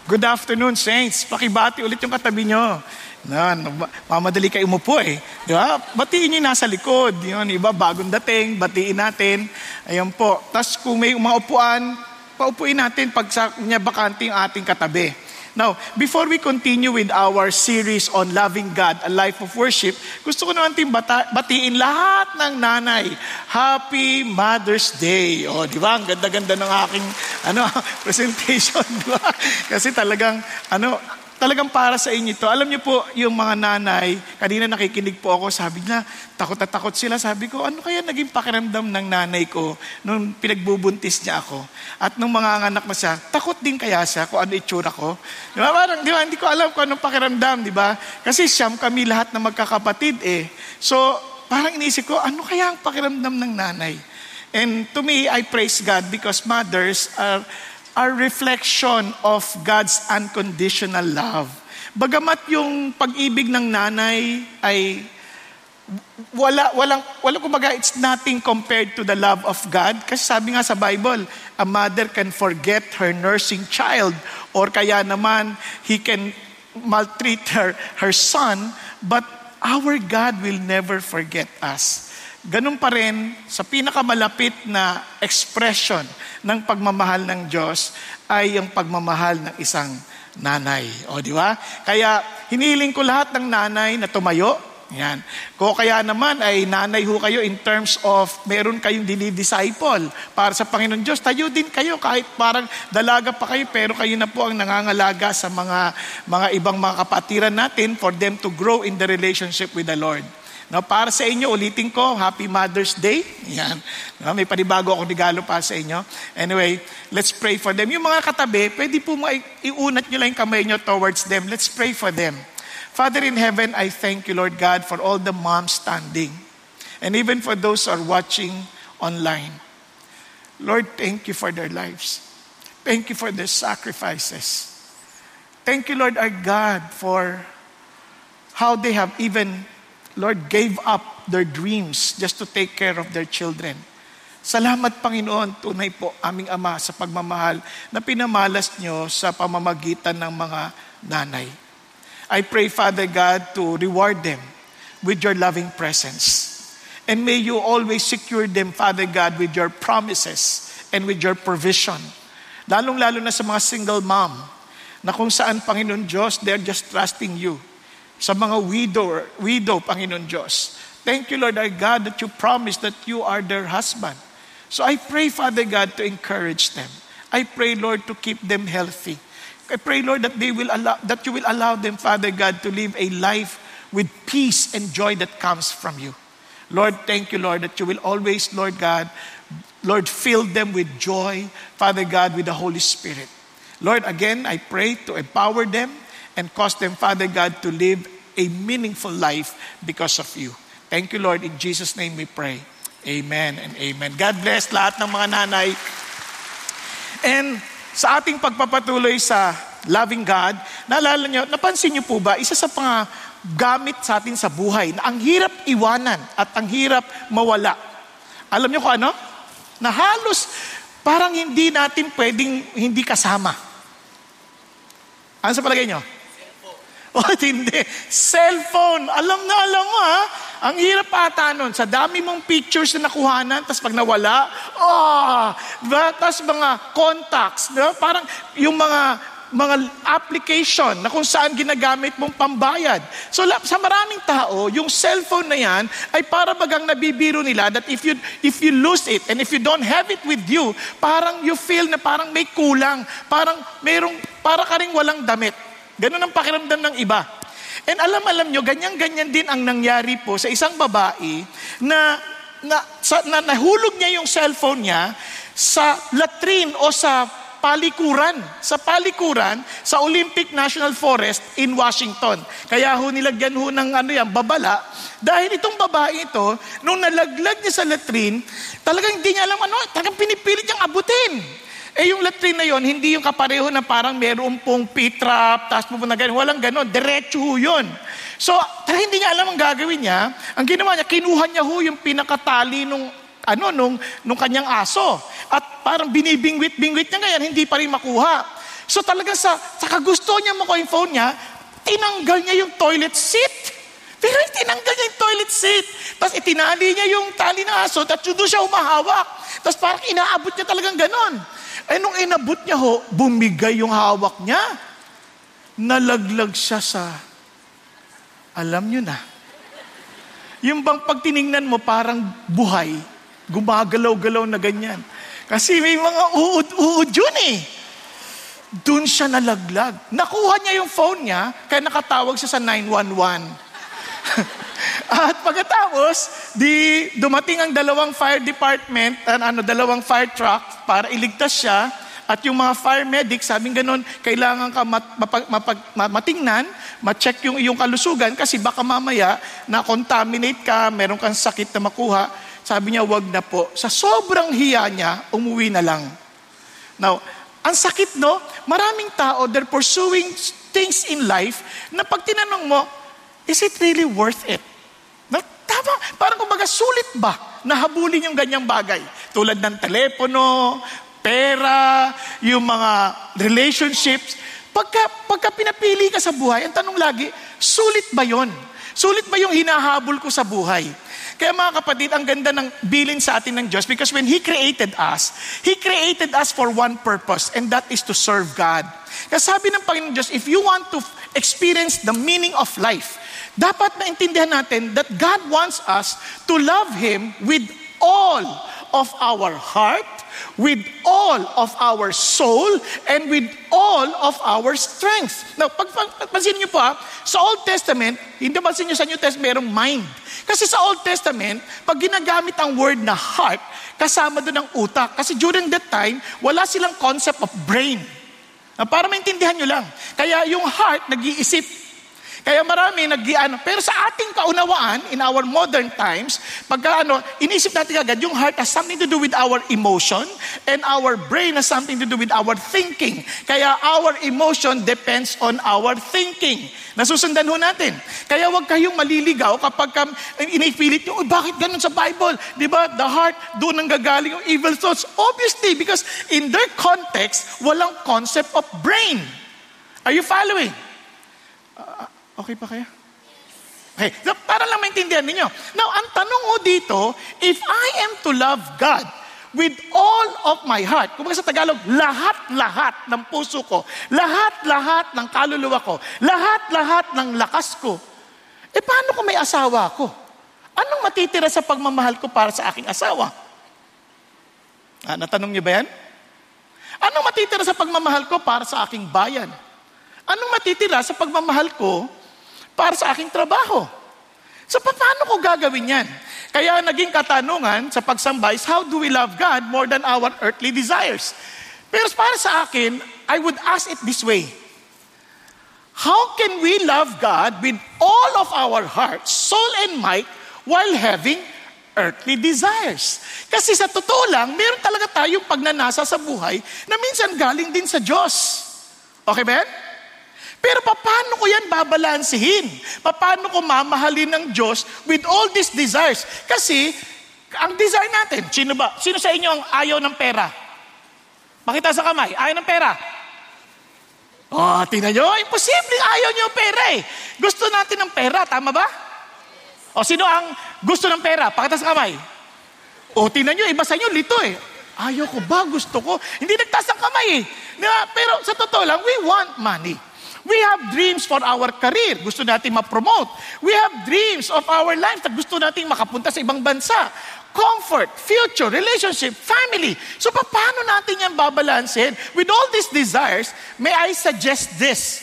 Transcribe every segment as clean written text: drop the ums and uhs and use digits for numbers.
Good afternoon, Saints. Pakibati ulit yung katabi nyo. Mamadali kayo umupo eh. Di ba? Batiin nyo yung nasa likod. Yun, iba, bagong dating, batiin natin. Ayan po. Tapos kung may mga upuan, paupuin natin pag niya bakante yung ating katabi. Now, before we continue with our series on loving God, a life of worship, gusto ko naman batiin lahat ng nanay. Happy Mother's Day. O, di ba? Ang ganda-ganda ng aking presentation, di ba? Kasi talagang para sa inyo ito. Alam niyo po, yung mga nanay, kanina nakikinig po ako, sabi na, takot na takot sila. Sabi ko, ano kaya naging pakiramdam ng nanay ko nung pinagbubuntis niya ako? At nung mga anak na siya, takot din kaya siya kung ano itsura ko? Di ba? Parang, di ba? Hindi ko alam kung anong pakiramdam, di ba? Kasi siyam kami lahat na magkakapatid eh. So, parang inisip ko, ano kaya ang pakiramdam ng nanay? And to me, I praise God because mothers are reflection of God's unconditional love. Bagamat yung pag-ibig ng nanay ay walang kumbaga, it's nothing compared to the love of God. Kasi sabi nga sa Bible, a mother can forget her nursing child or kaya naman he can maltreat her son, but our God will never forget us. Ganun pa rin sa pinakamalapit na expression ng pagmamahal ng Diyos ay ang pagmamahal ng isang nanay. O, di ba? Kaya hinihiling ko lahat ng nanay na tumayo. Yan. Kung kaya naman ay nanay ho kayo in terms of meron kayong dinidisciple para sa Panginoon Diyos. Tayo din kayo kahit parang dalaga pa kayo pero kayo na po ang nangangalaga sa mga ibang mga kapatiran natin for them to grow in the relationship with the Lord. Now, para sa inyo, ulitin ko, Happy Mother's Day. Yan. May panibago akong regalo para sa inyo. Anyway, let's pray for them. Yung mga katabi, pwede po iunat nyo lang yung kamay nyo towards them. Let's pray for them. Father in heaven, I thank you, Lord God, for all the moms standing. And even for those who are watching online. Lord, thank you for their lives. Thank you for their sacrifices. Thank you, Lord our God, for how they have even Lord, gave up their dreams just to take care of their children. Salamat, Panginoon, tunay po, aming Ama, sa pagmamahal na pinamalas nyo sa pamamagitan ng mga nanay. I pray, Father God, to reward them with your loving presence. And may you always secure them, Father God, with your promises and with your provision. Lalong-lalo na sa mga single mom, na kung saan, Panginoon Diyos, they're just trusting you. Sa mga widow, Panginoon Diyos. Thank you, Lord our God, that you promised that you are their husband. So I pray, Father God, to encourage them. I pray, Lord, to keep them healthy. I pray, Lord, that you will allow them, Father God, to live a life with peace and joy that comes from you. Lord, thank you, Lord, that you will always, Lord God, Lord, fill them with joy, Father God, with the Holy Spirit. Lord, again, I pray to empower them and cause them, Father God, to live a meaningful life because of you. Thank you, Lord. In Jesus' name we pray. Amen and amen. God bless lahat ng mga nanay. And sa ating pagpapatuloy sa loving God, naalala nyo, napansin nyo po ba, isa sa mga gamit sa atin sa buhay na ang hirap iwanan at ang hirap mawala. Alam nyo kung ano? Na halos parang hindi natin pwedeng hindi kasama. Ano sa palagay nyo? O hindi. Cellphone. Alam mo ha. Ang hirap ata nun. Sa dami mong pictures na nakuhanan, tapos pag nawala, diba? Tapos mga contacts, diba? Parang yung mga application na kung saan ginagamit mong pambayad. So sa maraming tao, yung cellphone na yan ay para bagang nabibiro nila that if you lose it and if you don't have it with you, parang you feel na parang may kulang. Para ka ring walang damit. Ganun ang pakiramdam ng iba. And alam nyo, ganyan-ganyan din ang nangyari po sa isang babae na nahulog niya yung cellphone niya sa latrine o sa palikuran. Sa palikuran, sa Olympic National Forest in Washington. Kaya nilagyan ng babala. Dahil itong babae ito, nung nalaglag niya sa latrine, talagang hindi niya alam talagang pinipilit niyang abutin. Yung latrine na yon, hindi yung kapareho na parang meron pong P-trap, tapos pupunta ganun. Walang ganon, diretso ho yun. So, hindi niya alam ang gagawin niya. Ang ginawa niya, kinuha niya yung pinakatali nung kanyang aso. At parang binibingwit-bingwit niya ngayon, hindi pa rin makuha. So talaga sa kagusto niya makuha yung phone niya, tinanggal niya yung toilet seat. Pero tinanggal niya yung toilet seat. Tapos itinali niya yung tali ng aso at doon siya humahawak. Tapos parang inaabot niya talagang ganon. Ay nung inabot niya bumigay yung hawak niya. Nalaglag siya sa, alam niyo na, yung bang pag tiningnan mo parang buhay, gumagalaw-galaw na ganyan. Kasi may mga uod yun eh. Doon siya nalaglag. Nakuha niya yung phone niya, kaya nakatawag siya sa 911. At pagkatapos, dumating ang dalawang fire department, dalawang fire truck para iligtas siya. At yung mga fire medic, sabing ganun, kailangan ka matingnan, ma-check yung iyong kalusugan kasi baka mamaya na-contaminate ka, meron kang sakit na makuha. Sabi niya, wag na po. Sa sobrang hiya niya, umuwi na lang. Now, ang sakit no, maraming tao, they're pursuing things in life na pag tinanong mo, is it really worth it? Na, tama, parang kumbaga sulit ba na habulin yung ganyang bagay? Tulad ng telepono, pera, yung mga relationships. Pagka pinapili ka sa buhay, ang tanong lagi, sulit ba yon? Sulit ba yung hinahabol ko sa buhay? Kaya mga kapatid, ang ganda ng bilin sa atin ng Diyos because when He created us for one purpose and that is to serve God. Kaya sabi ng Panginoon Diyos, if you want to experience the meaning of life, dapat naintindihan natin that God wants us to love Him with all of our heart, with all of our soul, and with all of our strength. Now, pansin niyo po sa Old Testament, hindi pansin niyo sa New Testament, merong mind. Kasi sa Old Testament, pag ginagamit ang word na heart, kasama doon ang utak. Kasi during that time, wala silang concept of brain. Para maintindihan nyo lang. Kaya yung heart, nag-iisip. Kaya marami pero sa ating kaunawaan, in our modern times, pagka inisip natin agad, yung heart has something to do with our emotion and our brain has something to do with our thinking. Kaya our emotion depends on our thinking. Nasusundan ho natin. Kaya wag kayong maliligaw kapag inipilit nyo, bakit ganun sa Bible? Diba? The heart, doon ang gagaling yung evil thoughts. Obviously, because in their context, walang concept of brain. Are you following? Okay pa kaya? Okay, so para lang maintindihan ninyo. Now, ang tanong ho dito, if I am to love God with all of my heart, kumbaga sa Tagalog, lahat-lahat ng puso ko, lahat-lahat ng kaluluwa ko, lahat-lahat ng lakas ko, paano kung may asawa ko? Anong matitira sa pagmamahal ko para sa aking asawa? Natanong niyo ba yan? Anong matitira sa pagmamahal ko para sa aking bayan? Anong matitira sa pagmamahal ko para sa aking trabaho? So, paano ko gagawin yan? Kaya naging katanungan sa pagsamba is, how do we love God more than our earthly desires? Pero para sa akin, I would ask it this way. How can we love God with all of our heart, soul, and might while having earthly desires? Kasi sa totoo lang, meron talaga tayong pagnanasa sa buhay na minsan galing din sa Diyos. Okay ba yan? Pero paano ko yan babalansihin? Paano ko mamahalin ng Diyos with all these desires? Kasi, ang desire natin, sino ba? Sino sa inyo ang ayaw ng pera? Pakita sa kamay, ayaw ng pera. Tingnan nyo, imposible ayaw nyo ng pera eh. Gusto natin ng pera, tama ba? Sino ang gusto ng pera? Pakita sa kamay. Tingnan nyo, iba sa inyo, lito eh. Ayaw ko ba? Gusto ko? Hindi nagtaas ang kamay eh. Pero sa totoo lang, we want money. We have dreams for our career. Gusto natin ma-promote. We have dreams of our life na gusto natin makapunta sa ibang bansa. Comfort, future, relationship, family. So paano natin yan babalansin? With all these desires, may I suggest this?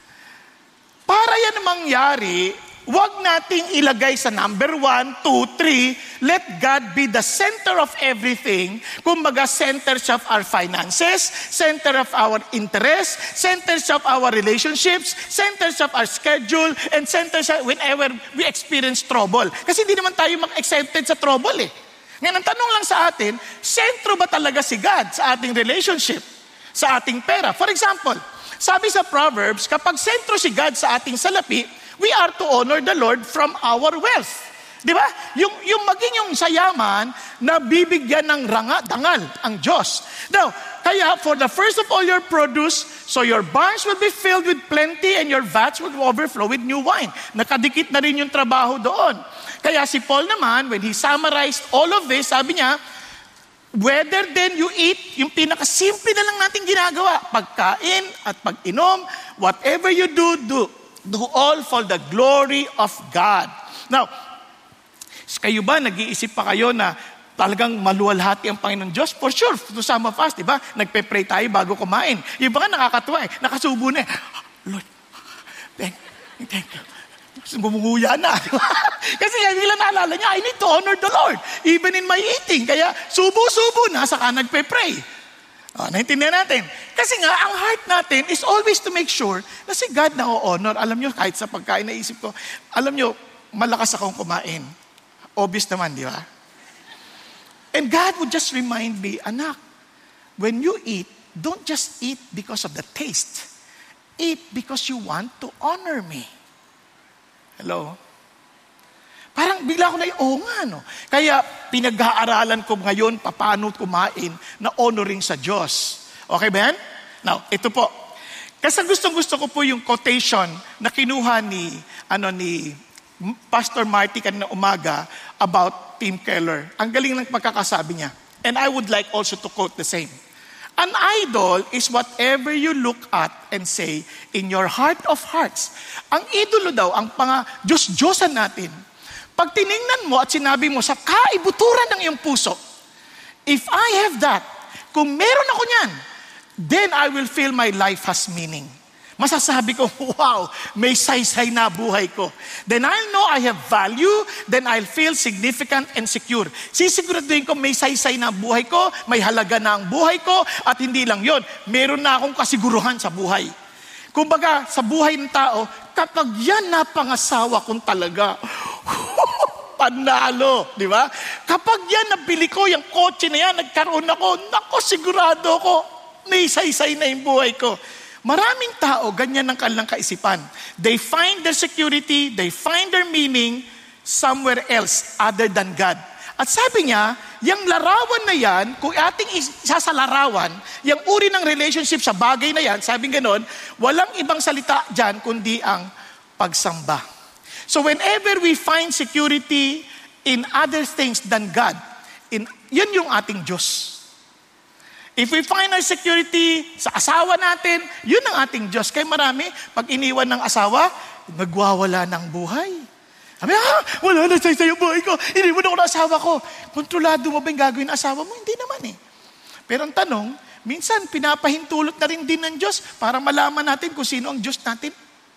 Para yan mangyari, huwag nating ilagay sa number 1, 2, 3, let God be the center of everything. Kumbaga, center siya of our finances, center of our interests, center siya of our relationships, center siya of our schedule, and center siya whenever we experience trouble. Kasi hindi naman tayo mag-exempted sa trouble eh. Ngayon, ang tanong lang sa atin, sentro ba talaga si God sa ating relationship, sa ating pera? For example, sabi sa Proverbs, kapag sentro si God sa ating salapi, we are to honor the Lord from our wealth. Di ba? Yung maging yung sayaman na bibigyan ng dangal ang Diyos. Now, kaya for the first of all your produce, so your barns will be filled with plenty and your vats will overflow with new wine. Nakadikit na rin yung trabaho doon. Kaya si Paul naman, when he summarized all of this, sabi niya, whether then you eat, yung pinakasimple na lang natin ginagawa, pagkain at pag-inom, whatever you do all for the glory of God. Now, kayo ba, nag-iisip pa kayo na talagang maluwalhati ang Panginoon Diyos? For sure, to some of us, di ba? Nagpe-pray tayo bago kumain. Yung ba nga nakakatuwa eh, nakasubo na eh. Lord, thank you. Gumunguya na. Kasi hindi lang naalala niya, I need to honor the Lord, even in my eating. Kaya subo-subo na, saka nagpe-pray. Naintindihan natin. Kasi nga, ang heart natin is always to make sure na si God na o-honor. Alam nyo, kahit sa pagkain naisip ko, alam nyo, malakas akong kumain. Obvious naman, di ba? And God would just remind me, anak, when you eat, don't just eat because of the taste. Eat because you want to honor me. Hello? Parang bigla ko na no? Kaya pinag-aaralan ko ngayon, paano kumain na honoring sa Diyos. Okay ba yan? Now, ito po. Kasi gustong-gusto ko po yung quotation na kinuha ni Pastor Marty kanina umaga about Tim Keller. Ang galing ng pagkakasabi niya. And I would like also to quote the same. An idol is whatever you look at and say in your heart of hearts. Ang idolo daw, ang Diyos-Diyosan natin. Pag tiningnan mo at sinabi mo sa kaibuturan ng iyong puso, if I have that, kung meron ako niyan, then I will feel my life has meaning. Masasabi ko, wow, may saysay na buhay ko. Then I'll know I have value, then I'll feel significant and secure. Sisiguraduhin ko may saysay na buhay ko, may halaga na ang buhay ko, at hindi lang yon, meron na akong kasiguruhan sa buhay. Kumbaga, sa buhay ng tao, kapag yan napangasawa kong talaga, panalo, di ba? Kapag yan nabili ko, yung kotse na yan, nagkaroon ako, sigurado ko, may saysay na yung buhay ko. Maraming tao, ganyan ang kanilang kaisipan. They find their security, they find their meaning somewhere else other than God. At sabi niya, yung larawan na yan, kung ating isa sa larawan, yung uri ng relationship sa bagay na yan, sabi ganon, walang ibang salita dyan kundi ang pagsamba. So whenever we find security in other things than God, yun yung ating Diyos. If we find our security sa asawa natin, yun ang ating Diyos. Kaya marami, pag iniwan ng asawa, nagwawala ng buhay. Sabi, wala na sa'yo buhay ko. Iniwan ako ng asawa ko. Kontrolado mo ba yung gagawin ng asawa mo? Hindi naman eh. Pero ang tanong, minsan pinapahintulot na rin din ng Diyos para malaman natin kung sino ang Diyos natin.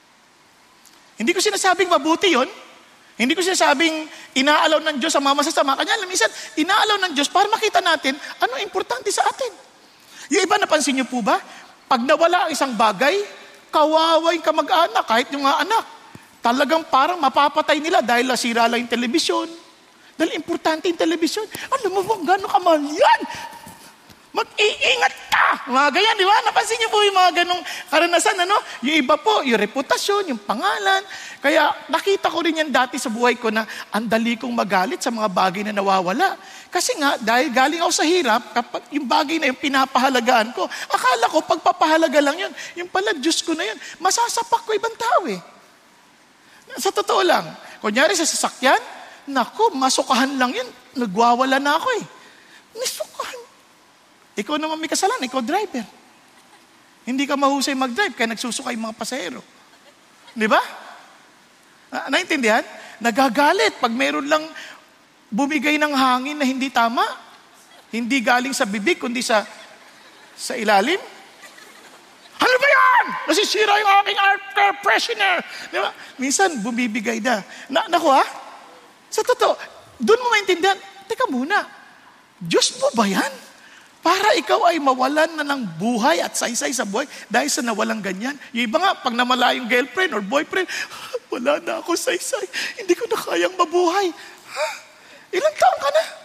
Hindi ko sinasabing mabuti yun. Hindi ko sinasabing inaalaw ng Diyos ang mga masasama. Kanya, minsan, inaalaw ng Diyos para makita natin ano importante sa atin. Yung iba, napansin niyo po ba? Pag nawala ang isang bagay, kawawa yung kamag-anak, kahit yung mga anak. Talagang parang mapapatay nila dahil nasira lang yung telebisyon. Dahil importante yung telebisyon. Alam mo ba, gano'ng kamahal yan? Mag-iingat ka! Mga ganyan, di ba? Napansin niyo po yung mga ganong karanasan, ano? Yung iba po, yung reputasyon, yung pangalan. Kaya nakita ko rin yan dati sa buhay ko na ang dali kong magalit sa mga bagay na nawawala. Kasi nga, dahil galing ako sa hirap, kapag yung bagay na yung pinapahalagaan ko, akala ko pagpapahalaga lang yun. Yung pala, Diyos ko na yun. Masasapak ko ibang tao eh. Sa totoo lang, kunyari sa sasakyan, naku, masukahan lang yun. Nagwawala na ako eh. Nisukahan. Ikaw naman may kasalanan, ikaw driver. Hindi ka mahusay mag-drive, kaya nagsusukay mga pasahero. Di ba? Naintindihan? Nagagalit pag mayroon lang bumigay ng hangin na hindi tama. Hindi galing sa bibig, kundi sa ilalim. Ano ba yan? Nasisira yung aking air freshener. Di ba? Minsan, bumibigay na. Naku ha? Sa totoo, doon mo maintindihan, teka muna, Diyos mo ba yan? Para ikaw ay mawalan na ng buhay at saysay sa buhay dahil sa nawalang ganyan. Yung iba nga, pag namala yung girlfriend or boyfriend, wala na ako saysay. Hindi ko na kayang mabuhay. Ha? Ilang taon ka na?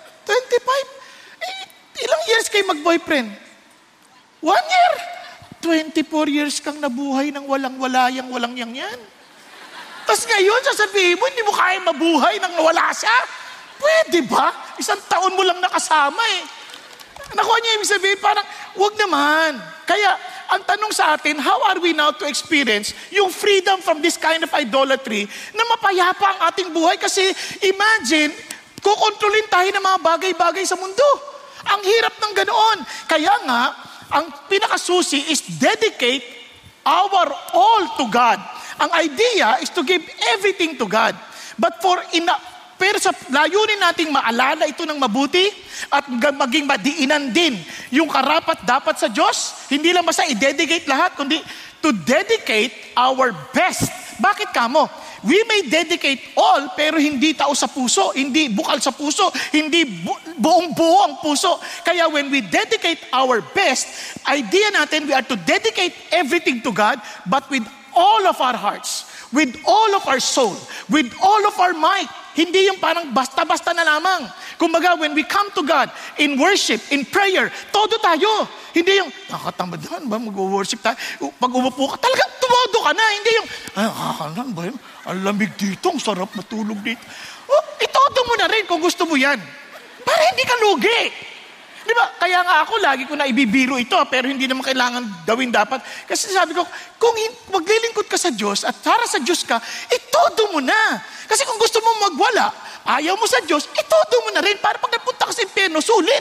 25? Ilang years kayo mag-boyfriend? 1 year? 24 years kang nabuhay ng walang-wala yang walang yang yan. Tapos ngayon, sasabihin mo, hindi mo kaya mabuhay nang nawala siya? Pwede ba? 1 taon mo lang nakasama eh. Nakuha niya ibig sabihin, parang, wag naman. Kaya, ang tanong sa atin, how are we now to experience yung freedom from this kind of idolatry na mapayapa ang ating buhay? Kasi imagine, kukontrolin tayo ng mga bagay-bagay sa mundo. Ang hirap ng ganoon. Kaya nga, ang pinakasusi is dedicate our all to God. Ang idea is to give everything to God. But pero sa layunin nating maalala ito ng mabuti at maging madiinan din yung karapat dapat sa Diyos, hindi lang basta i-dedicate lahat, kundi to dedicate our best. Bakit kamo? We may dedicate all, pero hindi tao sa puso, hindi bukal sa puso, hindi buong-buo ang puso. Kaya when we dedicate our best, idea natin, we are to dedicate everything to God, but with all of our hearts, with all of our soul, with all of our might. Hindi yung parang basta-basta na lamang. Kumbaga, when we come to God in worship, in prayer, todo tayo. Hindi yung, nakatamad naman ba, mag-worship tayo. Pag umupo ka, talagang tumodo ka na. Hindi yung, nakakalan ba yun? Ang lamig dito, ang sarap matulog dito. Itodo mo na rin kung gusto mo yan. Para hindi ka lugi. Di ba? Kaya nga ako, lagi ko na ibibiro ito, pero hindi naman kailangan gawin dapat. Kasi sabi ko, kung maglilingkod ka sa Diyos at para sa Diyos ka, itodo mo na. Kasi kung gusto mo magwala, ayaw mo sa Diyos, itodo mo na rin para pag napunta ka sa impyerno, sulit.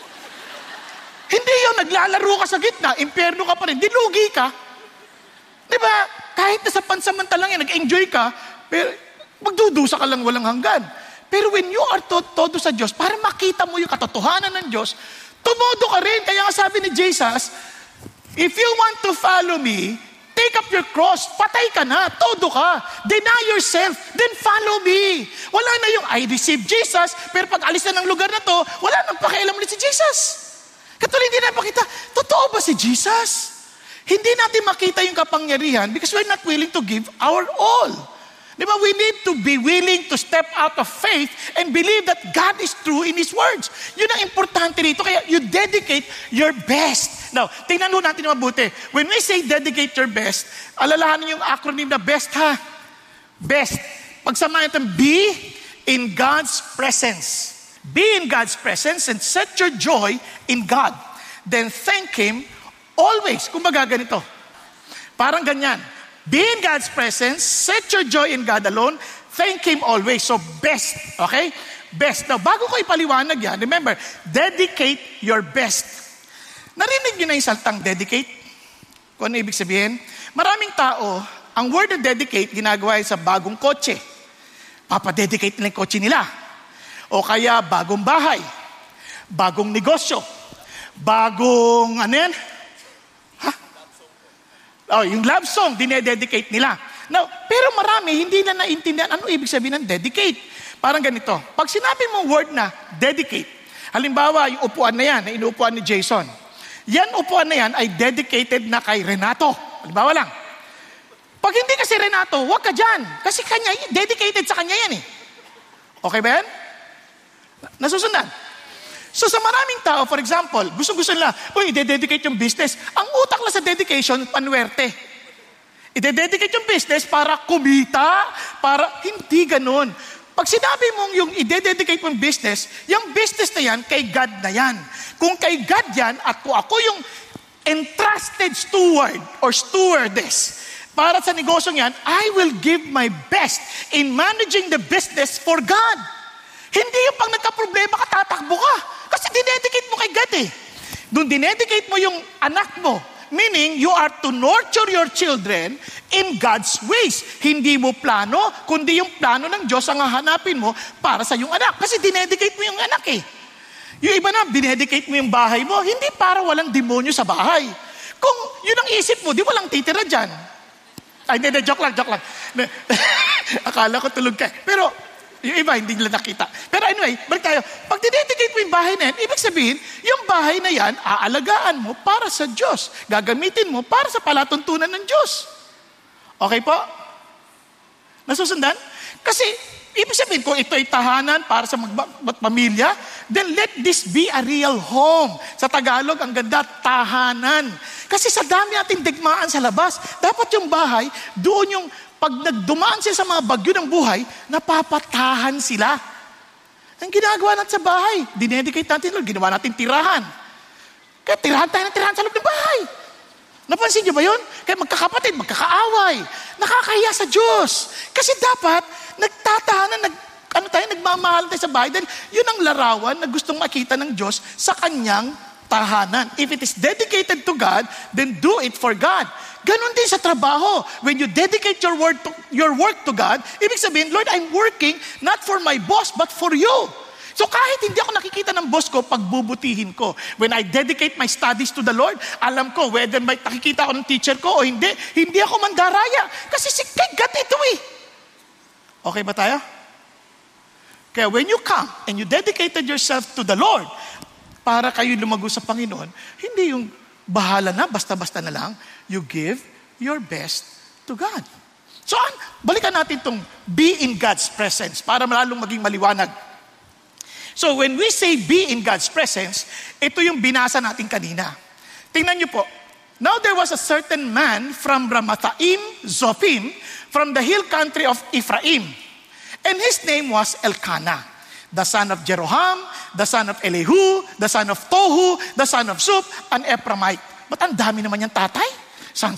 Hindi yung naglalaro ka sa gitna, impyerno ka pa rin, dilugi ka. Di ba? Kahit na sa pansamantalang yan, nag-enjoy ka, pero magdudusa ka lang walang hanggan. Pero when you are todo sa Diyos, para makita mo yung katotohanan ng Diyos, tumodo ka rin. Kaya nga sabi ni Jesus, if you want to follow me, take up your cross, patay ka na, todo ka. Deny yourself, then follow me. Wala na yung, I receive Jesus, pero pag alis na ng lugar na to, wala nang pakialam ulit si Jesus. Katulad hindi na pakita, totoo ba si Jesus? Hindi natin makita yung kapangyarihan because we're not willing to give our all. Di ba? We need to be willing to step out of faith and believe that God is true in His words. Yun ang importante rito. Kaya you dedicate your best. Now, tingnan mo natin na mabuti. When we say dedicate your best, alalahanin yung acronym na BEST ha. BEST. Pagsamahan natin, be in God's presence. Be in God's presence and set your joy in God. Then thank Him always. Kumbaga ganito. Parang ganyan. Be in God's presence, set your joy in God alone, thank Him always. So, best. Okay? Best. Now, bago ko ipaliwanag yan, remember, dedicate your best. Narinig nyo na yung saltang dedicate? Kung ano ibig sabihin? Maraming tao, ang word na dedicate, ginagawa sa bagong kotse. Papadedicate nila yung kotse nila. O kaya, bagong bahay. Bagong negosyo. Bagong, ano yan? Yung love song, dinededicate nila. Now, pero marami, hindi na naintindihan ano ibig sabihin ng dedicate. Parang ganito. Pag sinabi mong word na dedicate, halimbawa, yung upuan na yan, na inuupuan ni Jason. Yan upuan na yan ay dedicated na kay Renato. Halimbawa lang. Pag hindi kasi Renato, wag ka dyan. Kasi kanya, dedicated sa kanya yan eh. Okay ba yan? Nasusundan? So sa maraming tao, for example, gusto nila, i-dedicate yung business. Ang utak lang sa dedication, panwerte. I-dedicate yung business para kumita, para hindi ganun. Pag sinabi mong yung i-dedicate mong business, yung business na yan, kay God na yan. Kung kay God yan, at kung ako yung entrusted steward or stewardess para sa negosyong yan, I will give my best in managing the business for God. Hindi yung pag nagka-problema ka, tatakbo ka. Kasi dinedicate mo kay God eh. Doon dinedicate mo yung anak mo. Meaning, you are to nurture your children in God's ways. Hindi mo plano, kundi yung plano ng Diyos ang hahanapin mo para sa yung anak. Kasi dinedicate mo yung anak eh. Yung iba na, dinedicate mo yung bahay mo, hindi para walang demonyo sa bahay. Kung yun ang isip mo, di walang titira dyan. Ay, hindi, joke lang. Akala ko tulog ka. Pero, yung iba, hindi nila nakita. Pero anyway, balik tayo. Pag dinedicate mo yung bahay na yan, ibig sabihin, yung bahay na yan, aalagaan mo para sa Diyos. Gagamitin mo para sa palatuntunan ng Diyos. Okay po? Nasusundan? Kasi, Ibig sabihin, kung ito ay tahanan para sa pamilya, then let this be a real home. Sa Tagalog, ang ganda, tahanan. Kasi sa dami nating digmaan sa labas, dapat yung bahay, doon yung pag nagdumaan sila sa mga bagyo ng buhay, napapatahan sila. Ang ginagawa natin sa bahay, dinedicate natin, Lord, ginawa natin tirahan. Kaya tirahan tayo ng tirahan sa loob ng bahay. Napansin niyo ba yun? Kaya magkakapatid, magkakaaway. Nakakahiya sa Diyos. Kasi dapat, nagtatahanan, nagmamahal tayo sa bahay. Dahil yun ang larawan na gustong makita ng Diyos sa kanyang tahanan. If it is dedicated to God, then do it for God. Ganon din sa trabaho. When you dedicate your work to God, ibig sabihin, Lord, I'm working not for my boss, but for you. So kahit hindi ako nakikita ng boss ko, pagbubutihin ko. When I dedicate my studies to the Lord, alam ko whether may nakikita ako ng teacher ko o hindi ako mandaraya. Kasi kay God ito eh. Okay ba tayo? Kaya when you come and you dedicated yourself to the Lord, para kayo lumago sa Panginoon, hindi yung bahala na, basta-basta na lang, you give your best to God. So, balikan natin itong be in God's presence para lalong maging maliwanag. So when we say be in God's presence, ito yung binasa natin kanina. Tingnan niyo po. Now there was a certain man from Ramathaim, Zophim, from the hill country of Ephraim. And his name was Elkanah, the son of Jeroham, the son of Elihu, the son of Tohu, the son of Sup, an Ephraimite. Ba't ang dami naman yung tatay? San.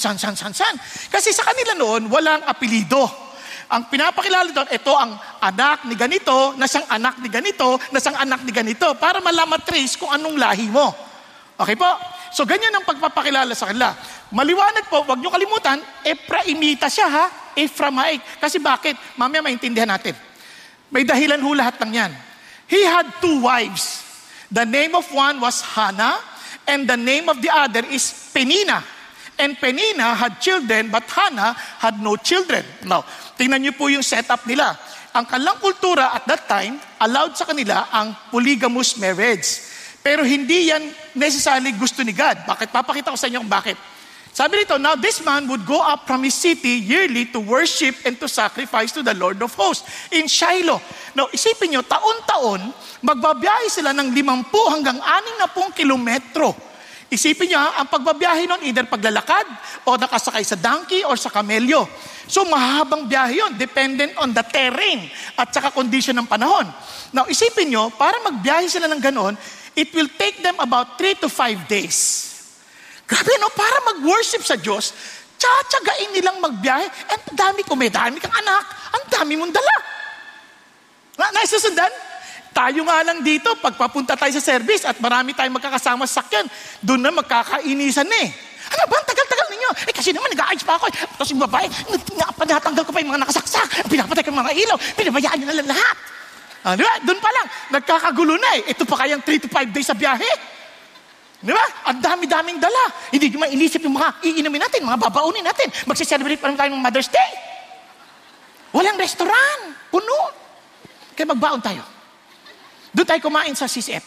Kasi sa kanila noon, walang apelido. Ang pinapakilala doon, ito ang anak ni ganito, na siyang anak ni ganito, na siyang anak ni ganito, para malaman trace kung anong lahi mo. Okay po? So ganyan ang pagpapakilala sa kanila. Maliwanag po, wag niyo kalimutan, Ephraimita siya ha, Ephraimite. Kasi bakit? Mamaya maintindihan natin. May dahilan ho lahat ng yan. He had 2 wives. The name of one was Hannah, and the name of the other is Penina. And Penina had children, but Hannah had no children. Now, tingnan niyo po yung setup nila. Ang kanilang kultura at that time, allowed sa kanila ang polygamous marriage. Pero hindi yan necessarily gusto ni God. Bakit? Papakita ko sa inyo kung bakit. Sabi nito, now this man would go up from his city yearly to worship and to sacrifice to the Lord of hosts in Shiloh. Now, isipin nyo, taon-taon, magbabiyahe sila ng 50 hanggang 60 kilometro. Isipin niyo, ang pagbabiyahe nun, either paglalakad o nakasakay sa donkey or sa kamelyo. So, mahabang biyahe yun, dependent on the terrain at saka condition ng panahon. Now, isipin niyo, para magbiyahe sila ng ganon, it will take them about 3 to 5 days. Grabe, no? Para mag-worship sa Diyos, tsatsagain nilang magbiyahe. And dami kang anak, ang dami mong dala. Naisasundan? Tayo nga lang dito, pagpapunta tayo sa service at marami tayong magkakasama sa sakyan, doon na magkakainisan eh. Ano ba? Ang tagal-tagal ninyo. Kasi naman nag-aayos pa ako. Tapos yung babae, pinatanggal ko pa yung mga nakasaksak, pinapatay ko yung mga ilaw, pinabayaan nyo na lahat. Di ba? Doon pa lang, nagkakagulo na eh. Ito pa kayang 3 to 5 days sa biyahe. Di ba? Ang dami-daming dala. Hindi nyo mainisip yung mga iinumin natin, mga babaunin natin. Magsiselebrate pa naman tayo ng Mother's Day. Walang restaurant. Puno. Kaya magbaon tayo. Doon tayo kumain sa CCF.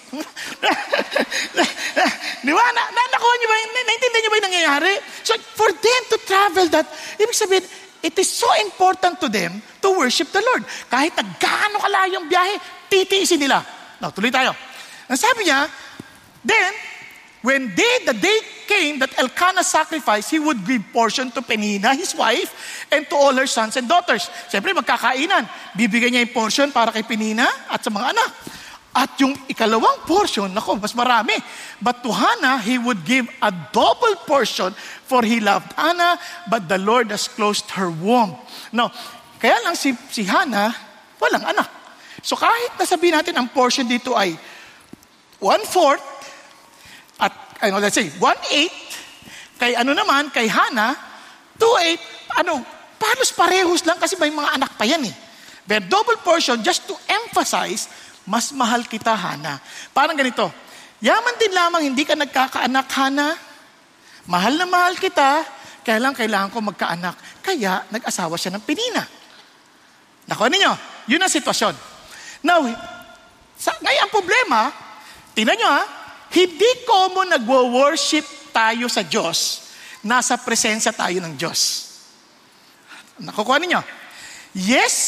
Di ba? Nakuha niyo ba? Naintindihan niyo ba yung nangyayari? So, for them to travel that, ibig sabihin, it is so important to them to worship the Lord. Kahit na gaano kalayong biyahe, titiisin nila. Now, tuloy tayo. Ang sabi niya, then, when the day came that Elkanah sacrificed, he would give portion to Penina, his wife, and to all her sons and daughters. Siyempre, magkakainan. Bibigyan niya yung portion para kay Penina at sa mga anak. At yung ikalawang portion, mas marami. But to Hannah, he would give a double portion, for he loved Hannah, but the Lord has closed her womb. Now, kaya lang si Hannah, walang anak. So kahit nasabihin natin ang portion dito ay 1/4, at let's say 1/8, kay Hannah, 2/8, parehos lang kasi may mga anak pa yan eh. But double portion, just to emphasize, mas mahal kita, Hannah. Parang ganito, yaman din lamang hindi ka nagkakaanak, Hannah. Mahal na mahal kita, kaya lang kailangan ko magkaanak. Kaya nag-asawa siya ng Penina. Nakuha ninyo, yun ang sitwasyon. Now, ngayon ang problema, tingnan nyo hindi common nagwo-worship tayo sa Diyos, nasa presensya tayo ng Diyos. Nakukuha ninyo? Yes,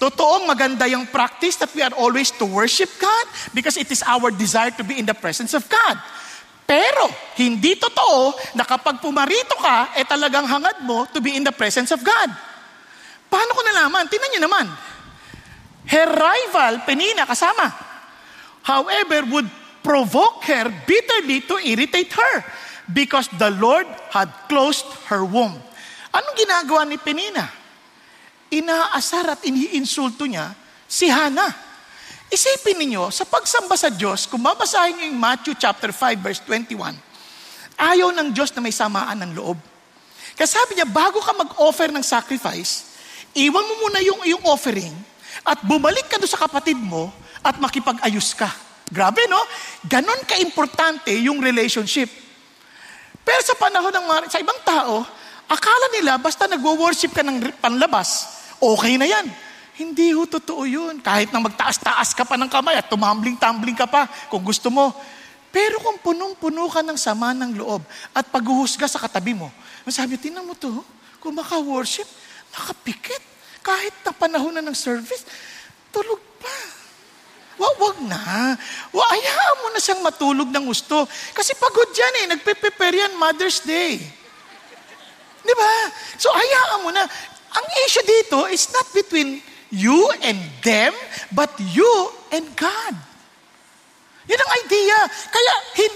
Totoong maganda yung practice that we are always to worship God because it is our desire to be in the presence of God. Pero, hindi totoo na kapag pumarito ka, talagang hangad mo to be in the presence of God. Paano ko nalaman? Tingnan niyo naman. Her rival, Penina, kasama. However, would provoke her bitterly to irritate her because the Lord had closed her womb. Anong ginagawa ni Penina? Inaasar at iniinsulto niya si Hannah. Isipin ninyo, sa pagsamba sa Diyos, kung babasahin niyo yung Matthew chapter 5 verse 21, ayaw ng Diyos na may samaan ng loob. Kaya sabi niya, bago ka mag-offer ng sacrifice, iwan mo muna yung iyong offering at bumalik ka doon sa kapatid mo at makipag-ayos ka. Grabe, no? Ganon ka-importante yung relationship. Pero sa panahon sa ibang tao, akala nila basta nagwo-worship ka ng panlabas, okay na yan. Hindi ho totoo yun. Kahit na magtaas-taas ka pa ng kamay at tumambling-tumbling ka pa kung gusto mo. Pero kung punong-puno ka ng sama ng loob at paghuhusga sa katabi mo, sabi, tingnan mo to, kung maka-worship, nakapikit. Kahit na panahon na ng service, tulog pa. Wag na. Hayaan mo na siyang matulog ng gusto. Kasi pagod yan nagpe-prepare yan Mother's Day. Di ba? So hayaan mo na. Ang issue dito is not between you and them, but you and God. Yun ang idea. Kaya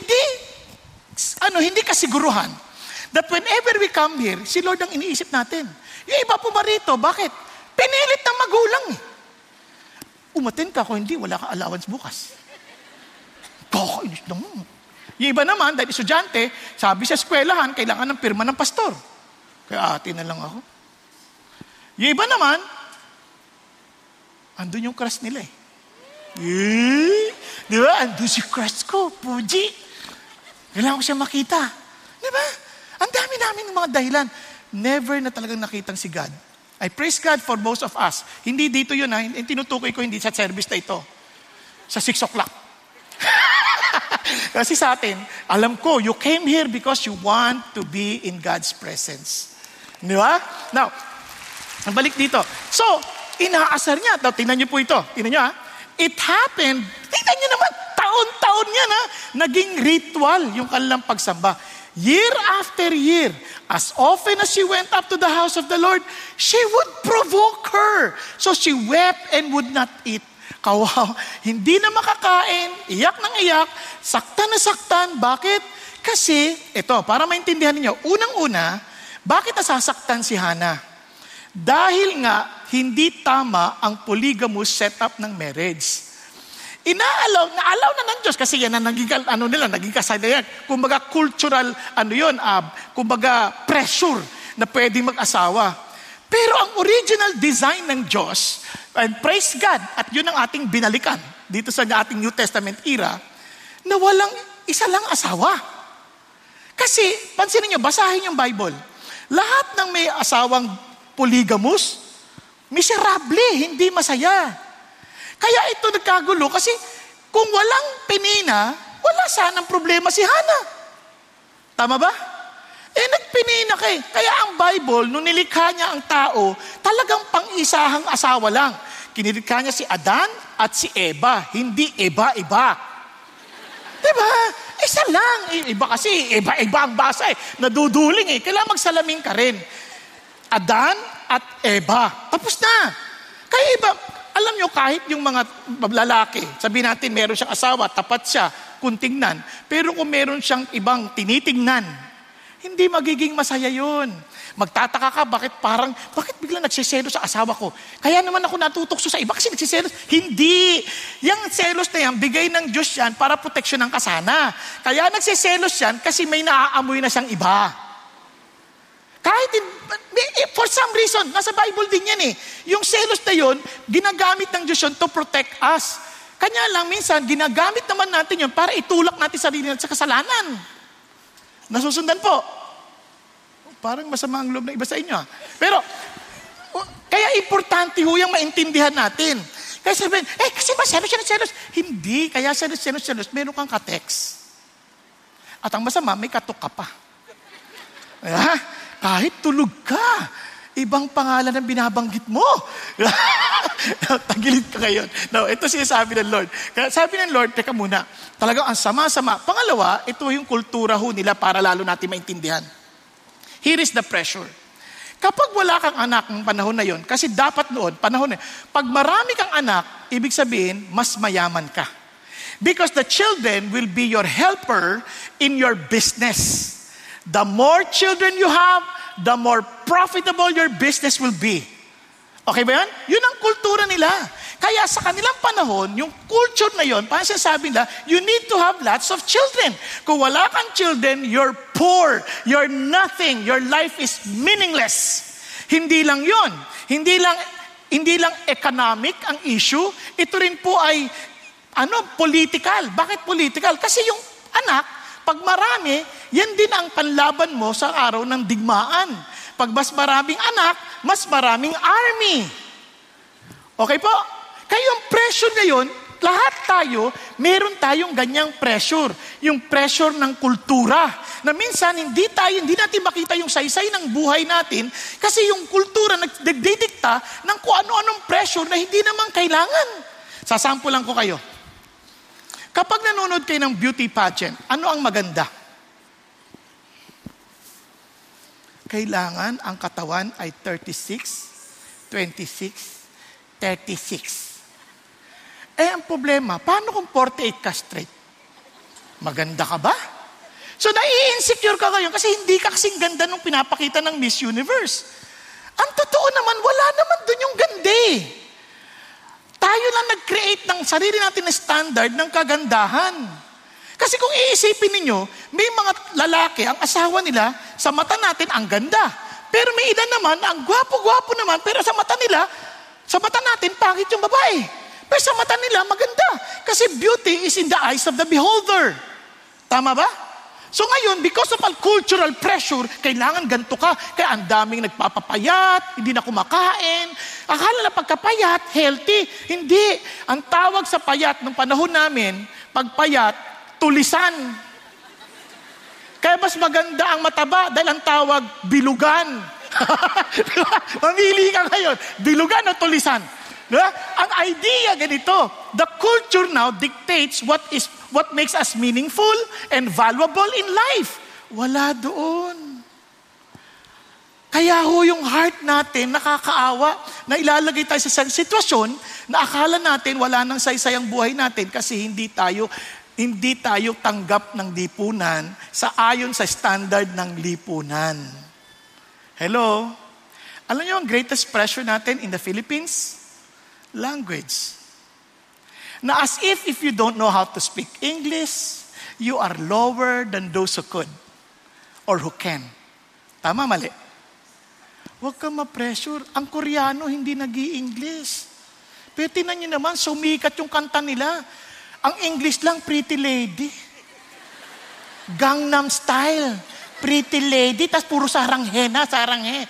hindi kasiguruhan that whenever we come here, si Lord ang iniisip natin. Yung iba pumarito, bakit? Pinilit ng magulang Umaten ka, kung hindi, wala ka allowance bukas. Kakainis naman. Yung iba naman, dahil estudyante, sabi sa eskwelahan, kailangan ng pirma ng pastor. Kaya ate na lang ako. Yung iba naman, andun yung crush nila Di ba? Andun si crush ko, Puji. Kailangan ko siya makita. Di ba? Ang dami namin ng mga dahilan. Never na talagang nakitang si God. I praise God for most of us. Hindi dito yun tinutukoy ko hindi sa service na ito. Sa 6 o'clock. Kasi sa atin, alam ko, you came here because you want to be in God's presence. Di ba? Now, balik dito. So, inaasar niya. Tingnan niyo po ito. Tingnan niyo It happened. Tingnan niyo naman, taon-taon yan naging ritual yung kanilang pagsamba. Year after year, as often as she went up to the house of the Lord, she would provoke her. So she wept and would not eat. Kawaw, hindi na makakain, iyak ng iyak, saktan na saktan. Bakit? Kasi, ito, para maintindihan niyo, unang-una, bakit nasasaktan si Hannah? Dahil nga, hindi tama ang polygamous setup ng marriage. Naalaw na ng Diyos kasi yan ang naging kasalanan. Kumbaga cultural, kumbaga pressure na pwedeng mag-asawa. Pero ang original design ng Diyos, and praise God, at yun ang ating binalikan dito sa ating New Testament era, na walang isa lang asawa. Kasi, pansinin nyo, basahin yung Bible. Lahat ng may asawang polygamous, miserable, hindi masaya. Kaya ito nagkagulo kasi kung walang Penina, wala sanang problema si Hannah. Tama ba? Nagpenina ka Kaya ang Bible, nung nilikha niya ang tao, talagang pang-isahang asawa lang. Kinilikha niya si Adan at si Eva, hindi iba-iba. Diba? Isa lang. Iba kasi, iba ang basa Naduduling Kailangan magsalamin ka rin. Adan at Eva. Tapos na. Kaya iba, alam nyo, kahit yung mga lalaki, sabihin natin meron siyang asawa, tapat siya, kung tingnan. Pero kung meron siyang ibang tinitingnan, hindi magiging masaya yun. Magtataka ka, bakit biglang nagsiselo sa asawa ko? Kaya naman ako natutokso sa iba kasi nagsiselo. Hindi. Yung selos na yan, bigay ng Diyos yan para proteksyon ng kasana. Kaya nagsiselos yan kasi may naaamoy na siyang iba. For some reason, nasa Bible din yan Yung selos na yun, ginagamit ng Diyos yun to protect us. Kanya lang, minsan, ginagamit naman natin yun para itulak natin sarili natin sa kasalanan. Nasusundan po. Parang masama ang loob ng iba sa inyo. Pero, kaya importante yung maintindihan natin. Kaya sabihin, kasi ba selos siya ng selos? Hindi, kaya selos, meron kang ka-text. At ang masama, may katok ka pa. Kahit tulog ka, ibang pangalan ang binabanggit mo. Tagilid ka ngayon. No, ito sinasabi ng Lord. Kaya sabi ng Lord, teka muna, talagang ang sama-sama. Pangalawa, ito yung kultura ho nila para lalo natin maintindihan. Here is the pressure. Kapag wala kang anak ng panahon na yon, kasi dapat noon, panahon na, pag marami kang anak, ibig sabihin, mas mayaman ka. Because the children will be your helper in your business. The more children you have, the more profitable your business will be. Okay ba yan? Yun ang kultura nila. Kaya sa kanilang panahon, yung culture na yun, parang sinasabi nila, you need to have lots of children. Kung wala kang children, you're poor, you're nothing, your life is meaningless. Hindi lang yun. Hindi lang economic ang issue, ito rin po ay political. Bakit political? Kasi yung anak, pag marami, yan din ang panlaban mo sa araw ng digmaan. Pag mas maraming anak, mas maraming army. Okay po? Kaya yung pressure ngayon, lahat tayo, meron tayong ganyang pressure. Yung pressure ng kultura. Na minsan, hindi natin makita yung saysay ng buhay natin kasi yung kultura nagdidikta ng kung ano-anong pressure na hindi naman kailangan. Sasampulan ko kayo. Kapag nanonood kayo ng beauty pageant, ano ang maganda? Kailangan ang katawan ay 36, 26, 36. Ang problema, paano kung 48 ka straight? Maganda ka ba? So, nai-insecure ka ngayon kasi hindi ka kasing ganda nung pinapakita ng Miss Universe. Ang totoo naman, wala naman dun yung ganda eh. Tayo lang nag-create ng sarili natin na standard ng kagandahan. Kasi kung iisipin ninyo, may mga lalaki, ang asawa nila, sa mata natin, ang ganda. Pero may ilan naman, ang gwapo-gwapo naman, pero sa mata natin, pangit yung babae. Pero sa mata nila, maganda. Kasi beauty is in the eyes of the beholder. Tama ba? So ngayon, because of all cultural pressure, kailangan ganito ka. Kaya ang daming nagpapapayat, hindi na kumakain. Akala na pagkapayat, healthy. Hindi. Ang tawag sa payat ng panahon namin, pagpayat, tulisan. Kaya mas maganda ang mataba dahil ang tawag, bilugan. Mamili ka ngayon, bilugan o tulisan. Diba? Ang idea ganito, the culture now dictates what makes us meaningful and valuable in life. Wala doon. Kaya ho yung heart natin nakakaawa na ilalagay tayo sa sitwasyon na akala natin wala nang saysay ang buhay natin kasi hindi tayo tanggap ng lipunan ayon sa standard ng lipunan. Hello? Alam niyo ang greatest pressure natin in the Philippines? Language. Na as if you don't know how to speak English, you are lower than those who could or who can. Tama, mali? Huwag kang ma-pressure. Ang Koreano hindi nag-i-English. Pero tinan niyo naman, sumikat yung kanta nila. Ang English lang, pretty lady. Gangnam Style. Pretty lady, tas puro saranghe na, saranghe.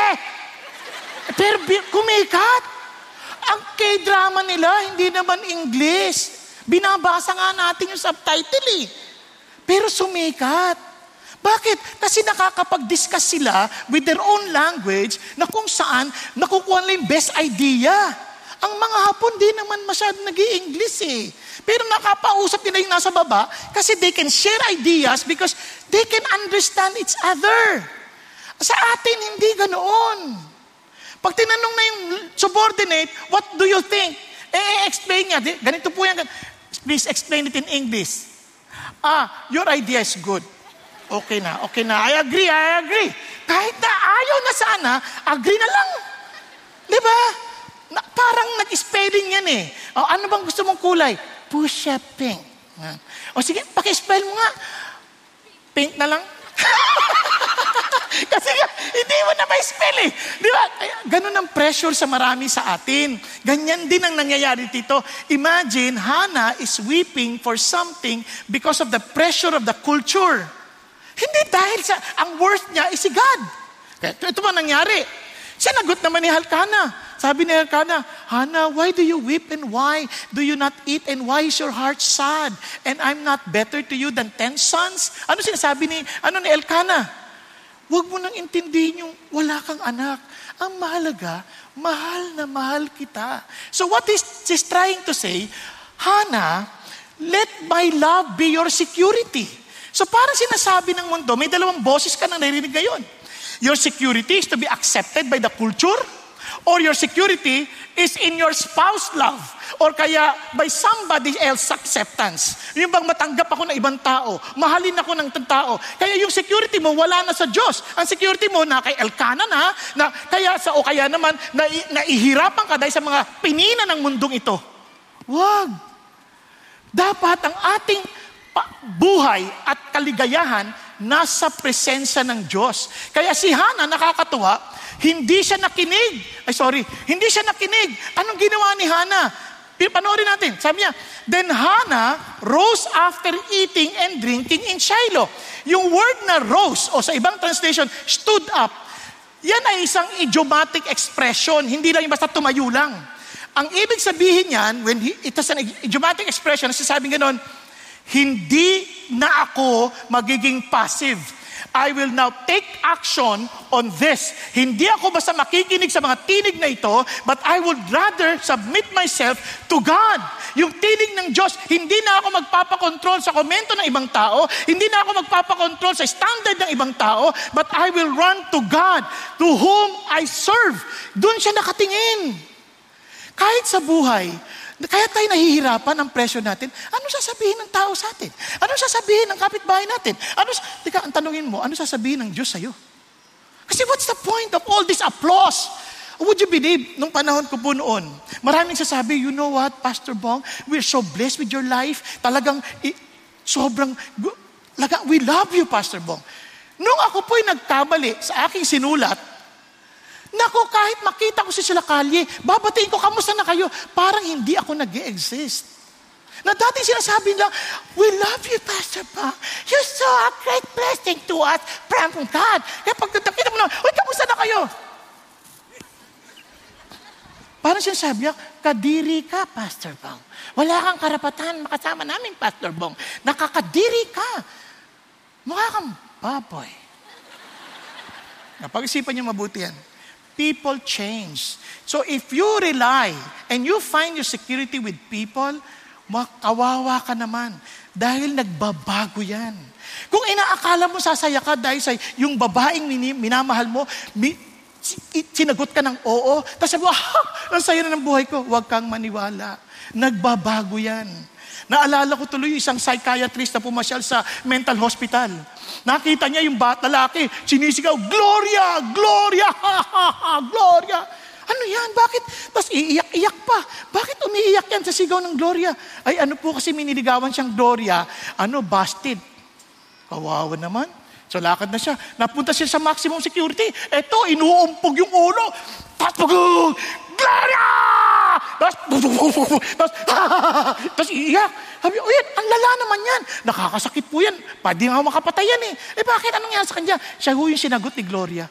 Pero kumikat. Ang K-drama nila, hindi naman English. Binabasa nga natin yung subtitle eh. Pero sumikat. Bakit? Kasi nakakapag-discuss sila with their own language na kung saan nakukuha nila yung best idea. Ang mga Hapon di naman masyadong nag-i-English eh. Pero nakapausap nila yung nasa baba kasi they can share ideas because they can understand each other. Sa atin, hindi ganoon. Pag tinanong na yung subordinate, what do you think? Explain niya. Ganito po yan. Please explain it in English. Your idea is good. Okay na. I agree. Kahit na ayaw na sana, agree na lang. Di ba? Parang nag-spelling yan eh. Ano bang gusto mong kulay? Fuchsia pink. Sige, paki-spell mo nga. Pink na lang. Kasi nga, hindi mo na ma-spell eh. Di ba? Ganun ang pressure sa marami sa atin. Ganyan din ang nangyayari dito. Imagine, Hannah is weeping for something because of the pressure of the culture. Hindi dahil ang worth niya is si God. Kaya ito ba nangyari? Sinagot naman ni Elkanah. Sabi ni Elkanah, Hannah, why do you weep and why do you not eat and why is your heart sad? And I'm not better to you than 10 sons? Ano sinasabi ni Elkanah? Huwag mo nang intindihin yung wala kang anak. Ang mahalaga, Mahal na mahal kita. So what he's trying to say, Hannah, let my love be your security. So parang sinasabi ng mundo, may dalawang boses ka na narinig ngayon. Your security is to be accepted by the culture, or your security is in your spouse love, or kaya by somebody else's acceptance. Yung bang matanggap ako ng ibang tao, mahalin ako ng tao. Kaya yung security mo wala na sa Diyos. Ang security mo na kay Elkanah na kaya o kaya naman naihirapan ka dahil sa mga pinina ng mundong ito. Wag. Dapat ang ating buhay at kaligayahan nasa presensya ng Diyos. Kaya si Hannah, nakakatuwa, hindi siya nakinig. Hindi siya nakinig. Anong ginawa ni Hannah? Panoorin natin. Sabi niya, then Hannah rose after eating and drinking in Shiloh. Yung word na rose, o sa ibang translation, stood up. Yan ay isang idiomatic expression. Hindi lang yung basta tumayo lang. Ang ibig sabihin niyan, when it is an idiomatic expression, nasasabing ganon, hindi na ako magiging passive. I will now take action on this. Hindi ako basta makikinig sa mga tinig na ito, but I would rather submit myself to God. Yung tinig ng Diyos, hindi na ako magpapakontrol sa komento ng ibang tao, hindi na ako magpapakontrol sa standard ng ibang tao, but I will run to God, to whom I serve. Doon siya nakatingin. Kahit sa buhay, kaya tayo nahihirapan ang presyo natin. Ano sasabihin ng tao sa atin? Ano sasabihin ng kapitbahay natin? Ang tanungin mo, ano sasabihin ng Diyos sa'yo? Kasi what's the point of all this applause? Would you believe, nung panahon ko po noon, maraming sasabi, you know what, Pastor Bong, we're so blessed with your life. Talagang, we love you, Pastor Bong. Nung ako po'y nagkamali sa aking sinulat, naku, kahit makita ko si sila kalye, babatiin ko, kamusta na kayo? Parang hindi ako nag-e-exist. Na dati sinasabi lang, we love you, Pastor Bong. You're so a great blessing to us from God. Kaya pag nakita mo na, uy, kamusta na kayo? Parang sinasabi niya, kadiri ka, Pastor Bong. Wala kang karapatan makasama namin, Pastor Bong. Nakakadiri ka. Mukha kang baboy. Pag-isipan niyo mabuti yan. People change. So if you rely and you find your security with people, makawawa ka naman. Dahil nagbabago yan. Kung inaakala mo sasaya ka dahil sa yung babaeng minamahal mo, sinagot ka ng oo, tapos sabi mo, ang saya na ng buhay ko. Huwag kang maniwala. Nagbabago yan. Naalala ko tuloy isang psychiatrist na pumasyal sa mental hospital. Nakita niya yung lalaki, sinisigaw, Gloria! Gloria! Gloria! Ano yan? Bakit? Tapos iiyak-iyak pa. Bakit umiiyak yan sa sigaw ng Gloria? Ay ano po kasi miniligawan siyang Gloria, busted. Kawawa naman. So lakad na siya. Napunta siya sa maximum security. Eto, inuumpog yung ulo. Tapos Gloria! Tapos iiyak. Sabi, yan, ang lala naman yan. Nakakasakit po yan. Pwede nga makapatay yan eh. Bakit? Anong nangyari sa kanya? Siya yung sinagot ni Gloria.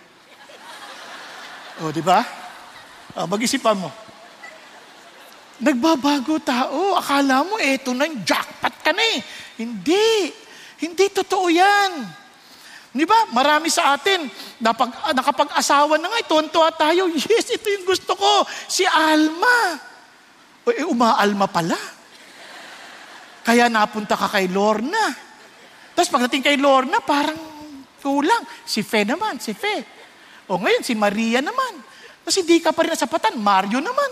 Di ba? Mag-isipan mo. Nagbabago tao. Akala mo, eto na yung jackpot ka na eh. Hindi. Hindi totoo yan. Di ba? Marami sa atin, nakapag-asawa na nga, tuwan-tuwa tayo. Yes, ito yung gusto ko. Si Alma. Umaalma pala. Kaya napunta ka kay Lorna. Tapos pagdating kay Lorna, parang kulang. Si Fe naman, si Fe. O ngayon, si Maria naman. Tapos hindi ka pa rin nasapatan, Mario naman.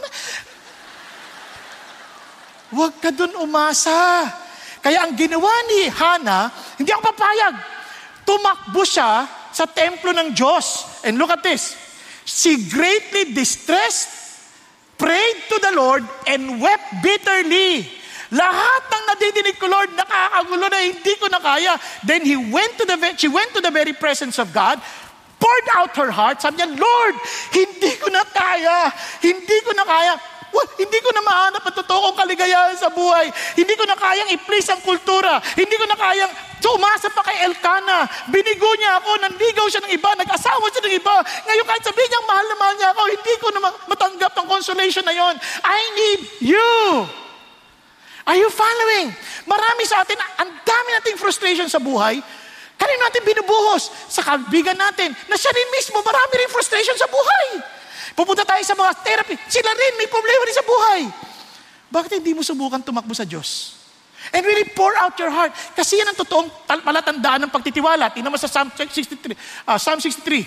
Huwag ka dun umasa. Kaya ang ginawa ni Hannah, hindi ako papayag. Tumakbo siya sa templo ng Diyos. And look at this. She greatly distressed, prayed to the Lord, and wept bitterly. Lahat ng nadidinig ko, Lord, nakakagulo na hindi ko na kaya. Then she went to the very presence of God, poured out her heart. Sabi niya, Lord, hindi ko na kaya. Hindi ko na kaya. Hindi ko na mahanap ang totoong kaligayahan sa buhay. Hindi ko na kayang i-please ang kultura. Hindi ko na kayang umasa pa kay Elkanah. Binigo niya ako, nanligaw siya ng iba, nag-asawa siya ng iba. Ngayon kahit sabihin niyang mahal na mahal niya ako, hindi ko na matanggap ang consolation na yon. I need you. Are you following? Marami sa atin, ang dami nating frustration sa buhay. Kanino natin binubuhos? Sa kaibigan natin, na siya rin mismo, marami rin frustration sa buhay. Pupunta tayo tayo sa mga therapy, sila rin may problema rin sa buhay. Bakit hindi mo subukan tumakbo sa Diyos? And really pour out your heart. Kasi yan ang totoong palatandaan ng pagtitiwala. Tingnan mo sa Psalm 63. Psalm 63.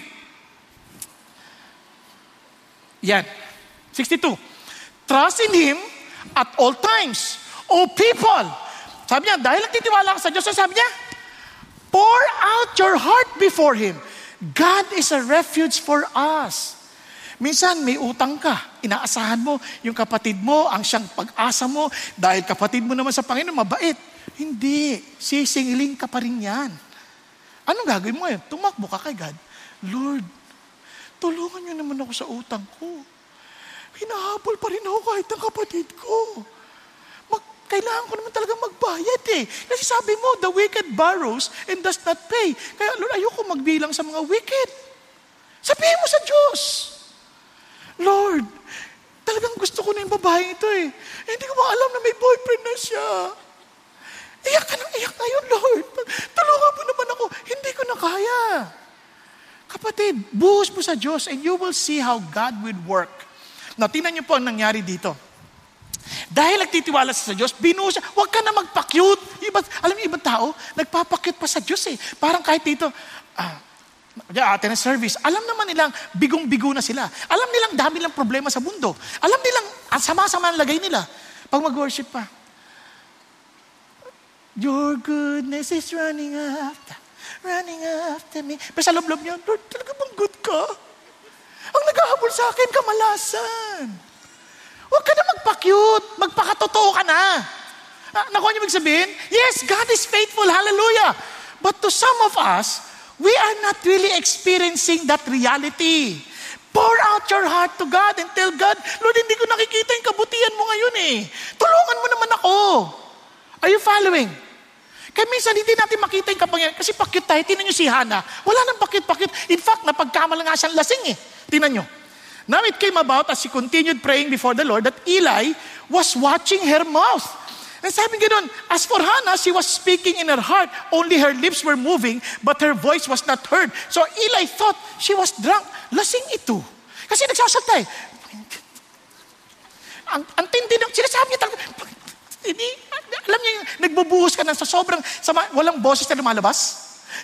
Yan. 62. Trust in Him at all times. O people. Sabi niya, dahil nagtitiwala ka sa Diyos, sabi niya, pour out your heart before Him. God is a refuge for us. Minsan may utang ka, inaasahan mo, yung kapatid mo, ang siyang pag-asa mo, dahil kapatid mo naman sa Panginoon, mabait. Hindi, sisingiling ka pa rin yan. Anong gagawin mo eh? Tumakbo ka kay God. Lord, tulungan niyo naman ako sa utang ko. Hinahabol pa rin ako kahit ang kapatid ko. Kailangan ko naman talaga magbayad eh. Kasi sabi mo, the wicked borrows and does not pay. Kaya Lord, ayoko magbilang sa mga wicked. Sabihin mo sa Diyos, Lord, talagang gusto ko na yung babae ito eh. Hindi ko ba alam na may boyfriend na siya. Iyak ka ng iyak ngayon, Lord. Tulungan mo naman ako. Hindi ko na kaya. Kapatid, buhos mo sa Diyos and you will see how God will work. Now, tingnan niyo po ang nangyari dito. Dahil nagtitiwala sa Diyos, binuhos siya. Huwag ka na magpa-cute. Alam niyo, ibang tao, nagpapa-cute pa sa Diyos eh. Parang kahit dito, atin ang service, alam naman nilang bigong-bigo na sila. Alam nilang dami lang problema sa mundo. Alam nilang sama-sama ang lagay nila. Pag mag-worship pa, your goodness is running after me. Pero sa loob-loob niya, Lord, talaga bang good ka? Ang naghahabol sa akin, kamalasan. Huwag ka na magpa-cute. Magpakatotoo ka na. Nakuha niyo sabihin? Yes, God is faithful. Hallelujah. But to some of us, we are not really experiencing that reality. Pour out your heart to God and tell God, Lord, hindi ko nakikita yung kabutihan mo ngayon eh. Tulungan mo naman ako. Are you following? Kaya minsan hindi natin makita yung kapangyarihan. Kasi pakit tayo. Tingnan niyo si Hannah. Wala nang pakit-pakit. In fact, napagkamala nga siyang lasing eh. Tingnan niyo. Now it came about as she continued praying before the Lord that Eli was watching her mouth. And sabi ganoon, as for Hannah, she was speaking in her heart. Only her lips were moving, but her voice was not heard. So Eli thought she was drunk. Lasing ito. Kasi nagsasalta eh. Ang tindi ng sinasabi niya talaga. Hindi, alam niyo, nagbubuhos ka na sa sobrang, walang boses na lumalabas.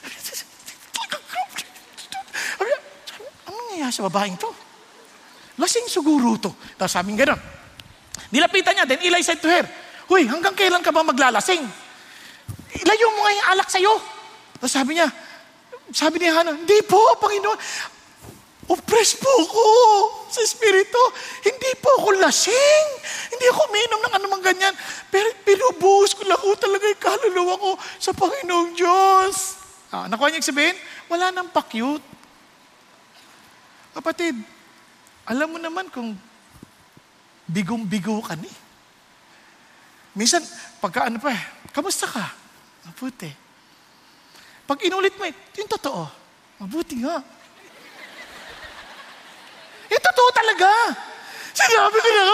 Ano nangyayari sa babaeng to? Lasing siguro to. Tapos sabi gano'n. Nilapitan niya. Then Eli said to her, Huy, hanggang kailan ka ba maglalasing? Ilayo mo nga yung alak sa'yo. Tapos sabi ni Hannah, hindi po, Panginoon. Oppressed po ako sa Espiritu. Hindi po ako lasing. Hindi ako uminom ng anumang ganyan. Pero pinubuhos ko lang talaga yung kaluluwa ko sa Panginoong Diyos. Nakuha niya sabihin, wala nang pa-cute. Kapatid, alam mo naman kung bigong-bigo ka ni. Minsan, pagka kamusta ka? Mabuti. Pag inulit mo, yung totoo, mabuti nga. Yung totoo talaga. Sinabi ko na,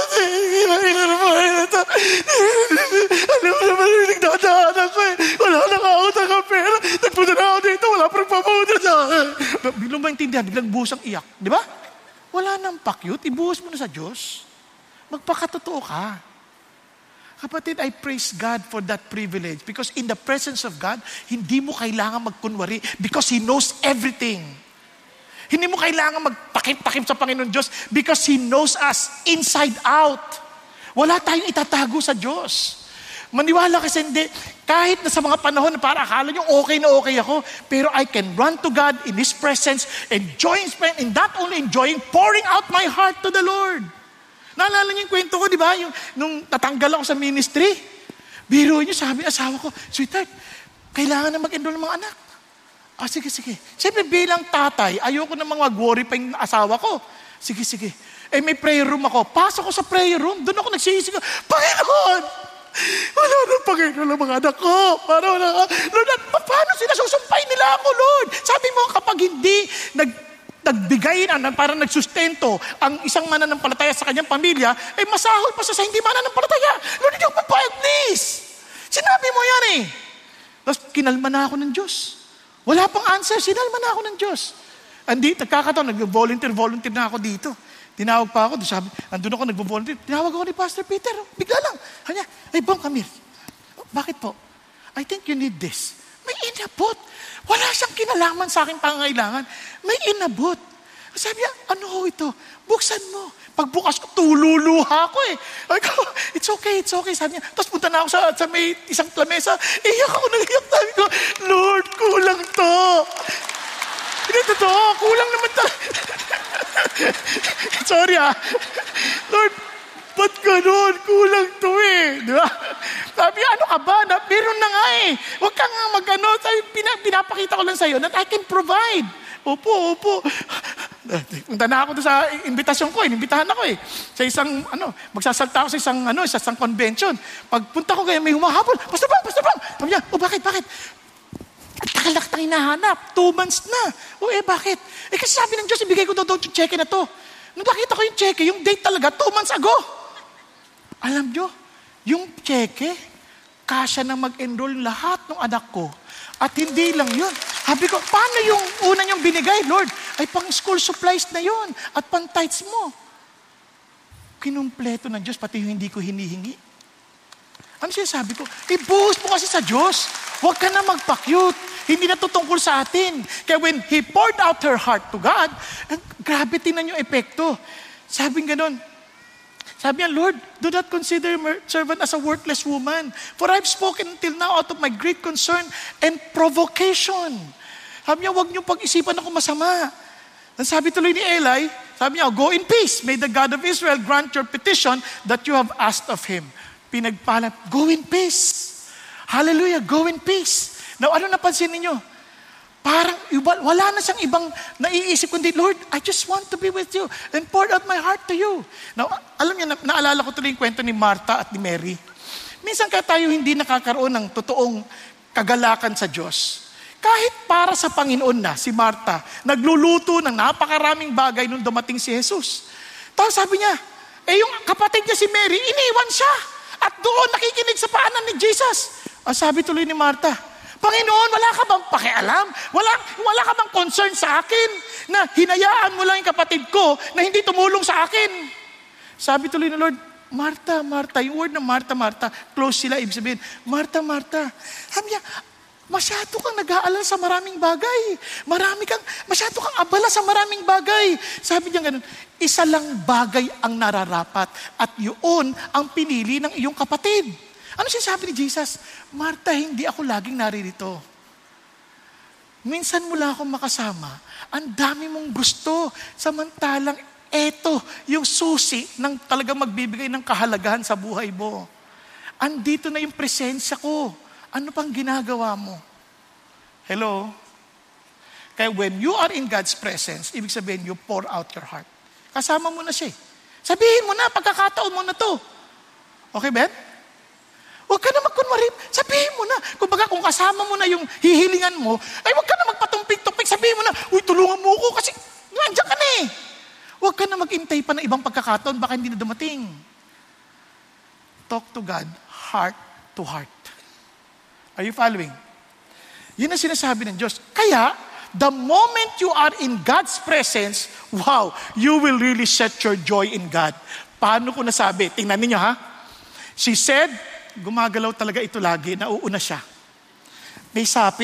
ano mo naman yung nagdadaanan ko eh. Wala nakautang ka pera. Nagpunta na ako dito, wala pang pamunta sa akin. Biglang maintindihan, biglang buhos ang iyak. Di ba? Wala nang pakyut, ibuhos mo na sa Diyos. Magpakatotoo ka. Kapatid, I praise God for that privilege because in the presence of God, hindi mo kailangan magkunwari because He knows everything. Hindi mo kailangan magtakip-takip sa Panginoon Diyos because He knows us inside out. Wala tayong itatago sa Diyos. Maniwala kasi hindi. Kahit na sa mga panahon na para akala nyo okay na okay ako, pero I can run to God in His presence, enjoying, and not only enjoying, pouring out my heart to the Lord. Naalala niyo yung kwento ko, di ba? Nung natanggal ako sa ministry, biro niyo, sabi asawa ko, sweetheart, kailangan na mag-enroll ng mga anak. Sige. Siyempre bilang tatay, ayoko namang mag-worry pa yung asawa ko. Sige. May prayer room ako. Pasok ko sa prayer room, doon ako nagsisigaw, Panginoon! Wala na Panginoon ng mga anak ko. Lord, paano sila susumpay nila ako, Lord? Sabi mo, kapag hindi nagbigay na, parang nagsustento ang isang mananampalataya sa kanyang pamilya, masahol pa sa hindi mananampalataya. Lord, hindi ako papayag, please. Sinabi mo yan eh. Tapos kinalma na ako ng Diyos. Wala pang answer, sinalma na ako ng Diyos. Andi, nagkakataon, volunteer na ako dito. Tinawag pa ako, sabi, andun ako, nagvo-volunteer. Tinawag ako ni Pastor Peter. Bigla lang. Kanya, ay, Bong Camille, bakit po? I think you need this. May inabot. Wala siyang kinalaman sa aking pangangailangan. May inabot. Sabi niya, ano ho ito? Buksan mo. Pagbukas ko, tululuha ko eh. Ay ko, it's okay. Sabi niya, tapos punta na ako sa may isang lamesa. Iyak ako, nag-iyak. Sabi ko, Lord, kulang to. Hindi totoo, kulang naman talaga. Sorry Lord, ba't ganun? Kulang to eh. Di ba? Sabi, ano ka ba? Meron na nga eh. Huwag ka nga mag-ano. Pinapakita ko lang sa'yo that I can provide. Opo. Punta na ako sa invitasyon ko. Inimbitahan ako eh. Sa isang, magsasalta ako sa isang convention. Pagpunta ko kaya may humahabol. Pastor Bang! Sabi niya, bakit? At takal na kitang hinahanap. 2 months na. Bakit? Kasi sabi ng Diyos, ibigay ko daw yung cheque na to. Nung nakita ko yung cheque, yung date talaga, 2 months ago. Alam nyo, yung cheque, kasya na mag-enroll lahat ng anak ko. At hindi lang yun. Sabi ko, paano yung una niyong binigay, Lord? Ay pang school supplies na yun. At pang tithes mo. Kinumpleto ng Diyos, pati yung hindi ko hinihingi. Ano sinasabi ko? Ibuhos mo kasi sa Diyos. Huwag ka na magpa-cute. Hindi na to tungkol sa atin. Kaya when He poured out her heart to God, grabe tinan yung epekto. Sabi niya, Lord, do not consider my servant as a worthless woman. For I've spoken until now out of my great concern and provocation. Sabi niya, huwag niyo pag-isipan ako masama. Sabi tuloy ni Eli, sabi niya, go in peace. May the God of Israel grant your petition that you have asked of Him. Pinagpalat, go in peace. Hallelujah, go in peace. Now, ano napansin ninyo? Parang wala na siyang ibang naiisip kundi, Lord, I just want to be with you and pour out my heart to you. Now, alam niyo, naalala ko tuloy yung kwento ni Martha at ni Mary. Minsan kaya tayo hindi nakakaroon ng totoong kagalakan sa Diyos. Kahit para sa Panginoon na, si Martha, nagluluto ng napakaraming bagay nung dumating si Jesus. Tapos sabi niya, yung kapatid niya si Mary, iniwan siya. At doon nakikinig sa paanan ni Jesus. Sabi tuloy ni Martha, Panginoon, wala ka bang pakialam? Wala ka bang concern sa akin? Na hinayaan mo lang yung kapatid ko na hindi tumulong sa akin. Sabi tuloy ni Lord, Martha, yung word na Martha, close sila, ibig sabihin, Martha. Sabi niya, masyado kang nag-aalala sa maraming bagay. Masyado kang abala sa maraming bagay. Sabi niya ganun, isa lang bagay ang nararapat at yun ang pinili ng iyong kapatid. Ano sinasabi ni Jesus? Martha, hindi ako laging naririto. Minsan mo lang akong makasama. Ang dami mong gusto. Samantalang eto, yung susi ng talagang magbibigay ng kahalagahan sa buhay mo. Andito na yung presensya ko. Ano pang ginagawa mo? Hello? Kaya when you are in God's presence, ibig sabihin, you pour out your heart. Kasama mo na siya. Sabihin mo na, pagkakataon mo na to. Okay, Ben? Huwag ka na magkunwari. Sabihin mo na. Kung kasama mo na yung hihilingan mo, ay huwag ka na magpatumpik-tumpik. Sabihin mo na, tulungan mo ko kasi nandiyan ka na eh. Huwag ka na mag-intay pa ng ibang pagkakataon, baka hindi na dumating. Talk to God, heart to heart. Are you following? Yun ang sinasabi ng Diyos. Kaya, the moment you are in God's presence, wow, you will really set your joy in God. Paano ko nasabi? Tingnan ninyo ha. She said, gumagalaw talaga ito lagi, nauuna siya. May sapi,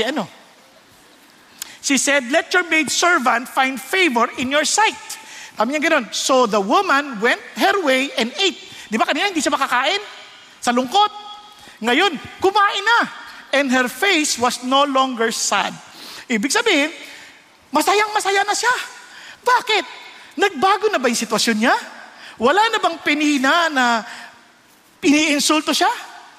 She said, let your maidservant find favor in your sight. Sabi niya gano'n, so the woman went her way and ate. Di ba kanina hindi siya makakain? Sa lungkot. Ngayon, kumain na. And her face was no longer sad. Ibig sabihin, masayang-masaya na siya. Bakit? Nagbago na ba yung sitwasyon niya? Wala na bang pinina na iniinsulto siya?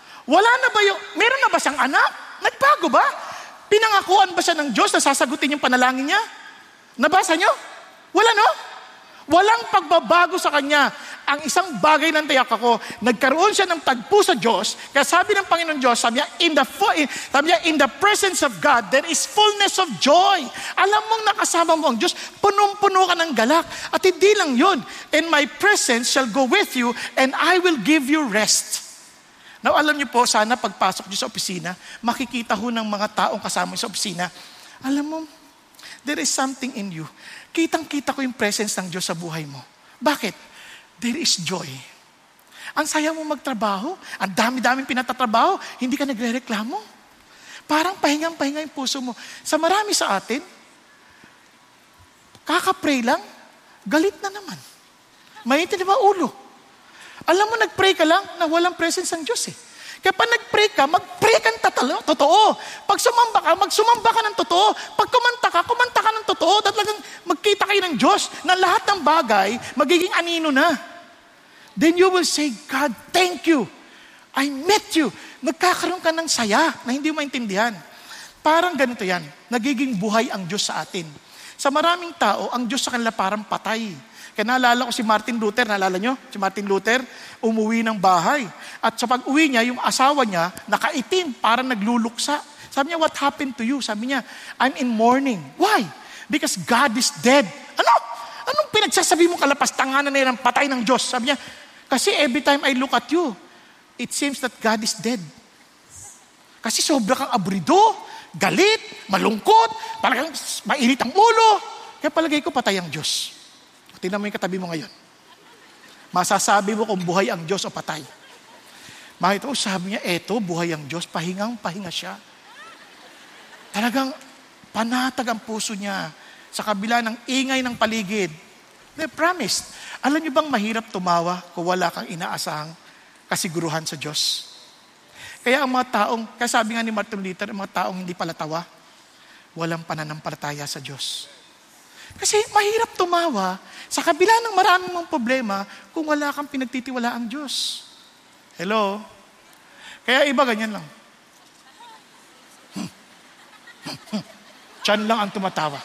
Meron na ba siyang anak? Nagbago ba? Pinangakuan ba siya ng Diyos na sasagutin yung panalangin niya? Nabasa niyo? Wala, no? Walang pagbabago sa kanya. Ang isang bagay ng tiyak ako, nagkaroon siya ng tagpo sa Diyos. Kaya sabi ng Panginoon Diyos, sabi niya, in the presence of God, there is fullness of joy. Alam mong nakasama mo ang Diyos, punong-puno ka ng galak. At hindi lang yun. And my presence shall go with you, and I will give you rest. Now, alam niyo po, sana pagpasok niyo sa opisina, makikita ho ng mga taong kasama sa opisina, alam mo, There is something in you. Kitang-kita ko yung presence ng Diyos sa buhay mo. Bakit? There is joy. Ang saya mo magtrabaho, ang dami-daming pinatatrabaho, hindi ka nagre-reklamo. Parang pahingang-pahinga yung puso mo. Sa marami sa atin, kaka-pray lang, galit na naman. Mainit na ba ulo? Alam mo, nag-pray ka lang na walang presence ng Diyos eh. Kaya pag nag-pray ka, mag-pray kang totoo. Pag sumamba ka, magsumamba ka ng totoo. Pag kumanta ka ng totoo. Talagang magkita kayo ng Diyos na lahat ng bagay magiging anino na. Then you will say, God, thank you. I met you. Nagkakaroon ka ng saya na hindi mo maintindihan. Parang ganito yan. Nagiging buhay ang Diyos sa atin. Sa maraming tao, ang Diyos sa kanila parang patay. Kaya naalala ko si Martin Luther, naalala nyo? Si Martin Luther, umuwi ng bahay. At sa pag-uwi niya, yung asawa niya, nakaitim, parang nagluluksa. Sabi niya, what happened to you? Sabi niya, I'm in mourning. Why? Because God is dead. Ano? Anong pinagsasabi mo kalapastanganan na yan ang patay ng Diyos? Sabi niya, kasi every time I look at you, it seems that God is dead. Kasi sobra kang abrido, galit, malungkot, talagang mainit ang ulo. Kaya palagay ko patay ang Diyos. Tingnan mo yung katabi mo ngayon. Masasabi mo kung buhay ang Diyos o patay. Makita ko, sabi niya, eto, buhay ang Diyos, pahinga siya. Talagang panatag ang puso niya sa kabila ng ingay ng paligid. They promised. Alam niyo bang mahirap tumawa kung wala kang inaasahang kasiguruhan sa Diyos? Kaya ang mga taong, kaya sabi nga ni Martin Luther, ang mga taong hindi pala tawa, walang pananampalataya sa Diyos. Kasi mahirap tumawa sa kabila ng maraming mong problema kung wala kang pinagtitiwalaang Diyos. Hello? Kaya iba ganyan lang. Tiyan lang ang tumatawa.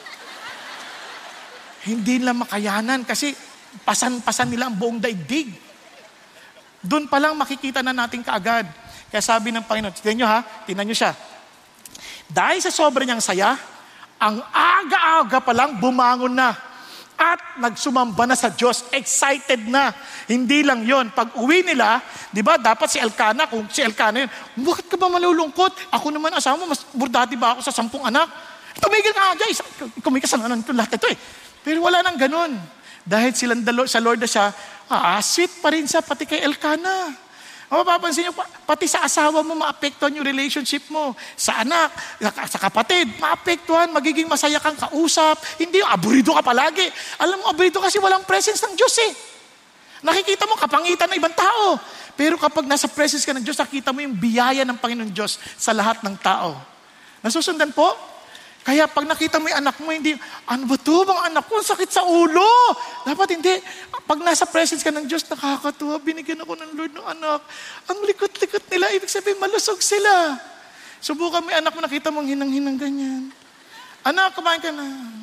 Hindi nila makayanan kasi pasan-pasan nila ang buong daigdig. Doon pa lang makikita na natin kaagad. Kaya sabi ng Panginoon, tingnan nyo siya. Dahil sa sobra niyang saya, ang aga-aga pa lang bumangon na at nagsumamba na sa Diyos. Excited na. Hindi lang yon. Pag uwi nila, di ba, dapat si Elkanah, kung si Elkanah yun, bakit ka ba malulungkot? Ako naman asawa mo, mas burdati ba ako sa 10 anak? Tumigil ka nga, guys. Ikaw may kasalanan ito lahat ito eh. Pero wala nang ganun. Dahil silang sa Lord na siya, sweet pa rin siya pati kay Elkanah. Mapapansin niyo, pati sa asawa mo, maapektuhan yung relationship mo. Sa anak, sa kapatid, maapektuhan, magiging masaya kang kausap. Hindi, aburido ka palagi. Alam mo, aburido kasi walang presence ng Diyos eh. Nakikita mo, kapangitan ng ibang tao. Pero kapag nasa presence ka ng Diyos, nakita mo yung biyaya ng Panginoon Diyos sa lahat ng tao. Nasusundan po? Kaya pag nakita mo yung anak mo, hindi, ano ba ito? Bang anak ko, sakit sa ulo. Dapat hindi. Pag nasa presence ka ng Diyos, nakakatuwa, binigyan ako ng Lord ng anak. Ang likot-likot nila, ibig sabihin, malusog sila. Subukan mo yung anak mo, nakita mong hinang-hinang ganyan. Anak, kumain ka na.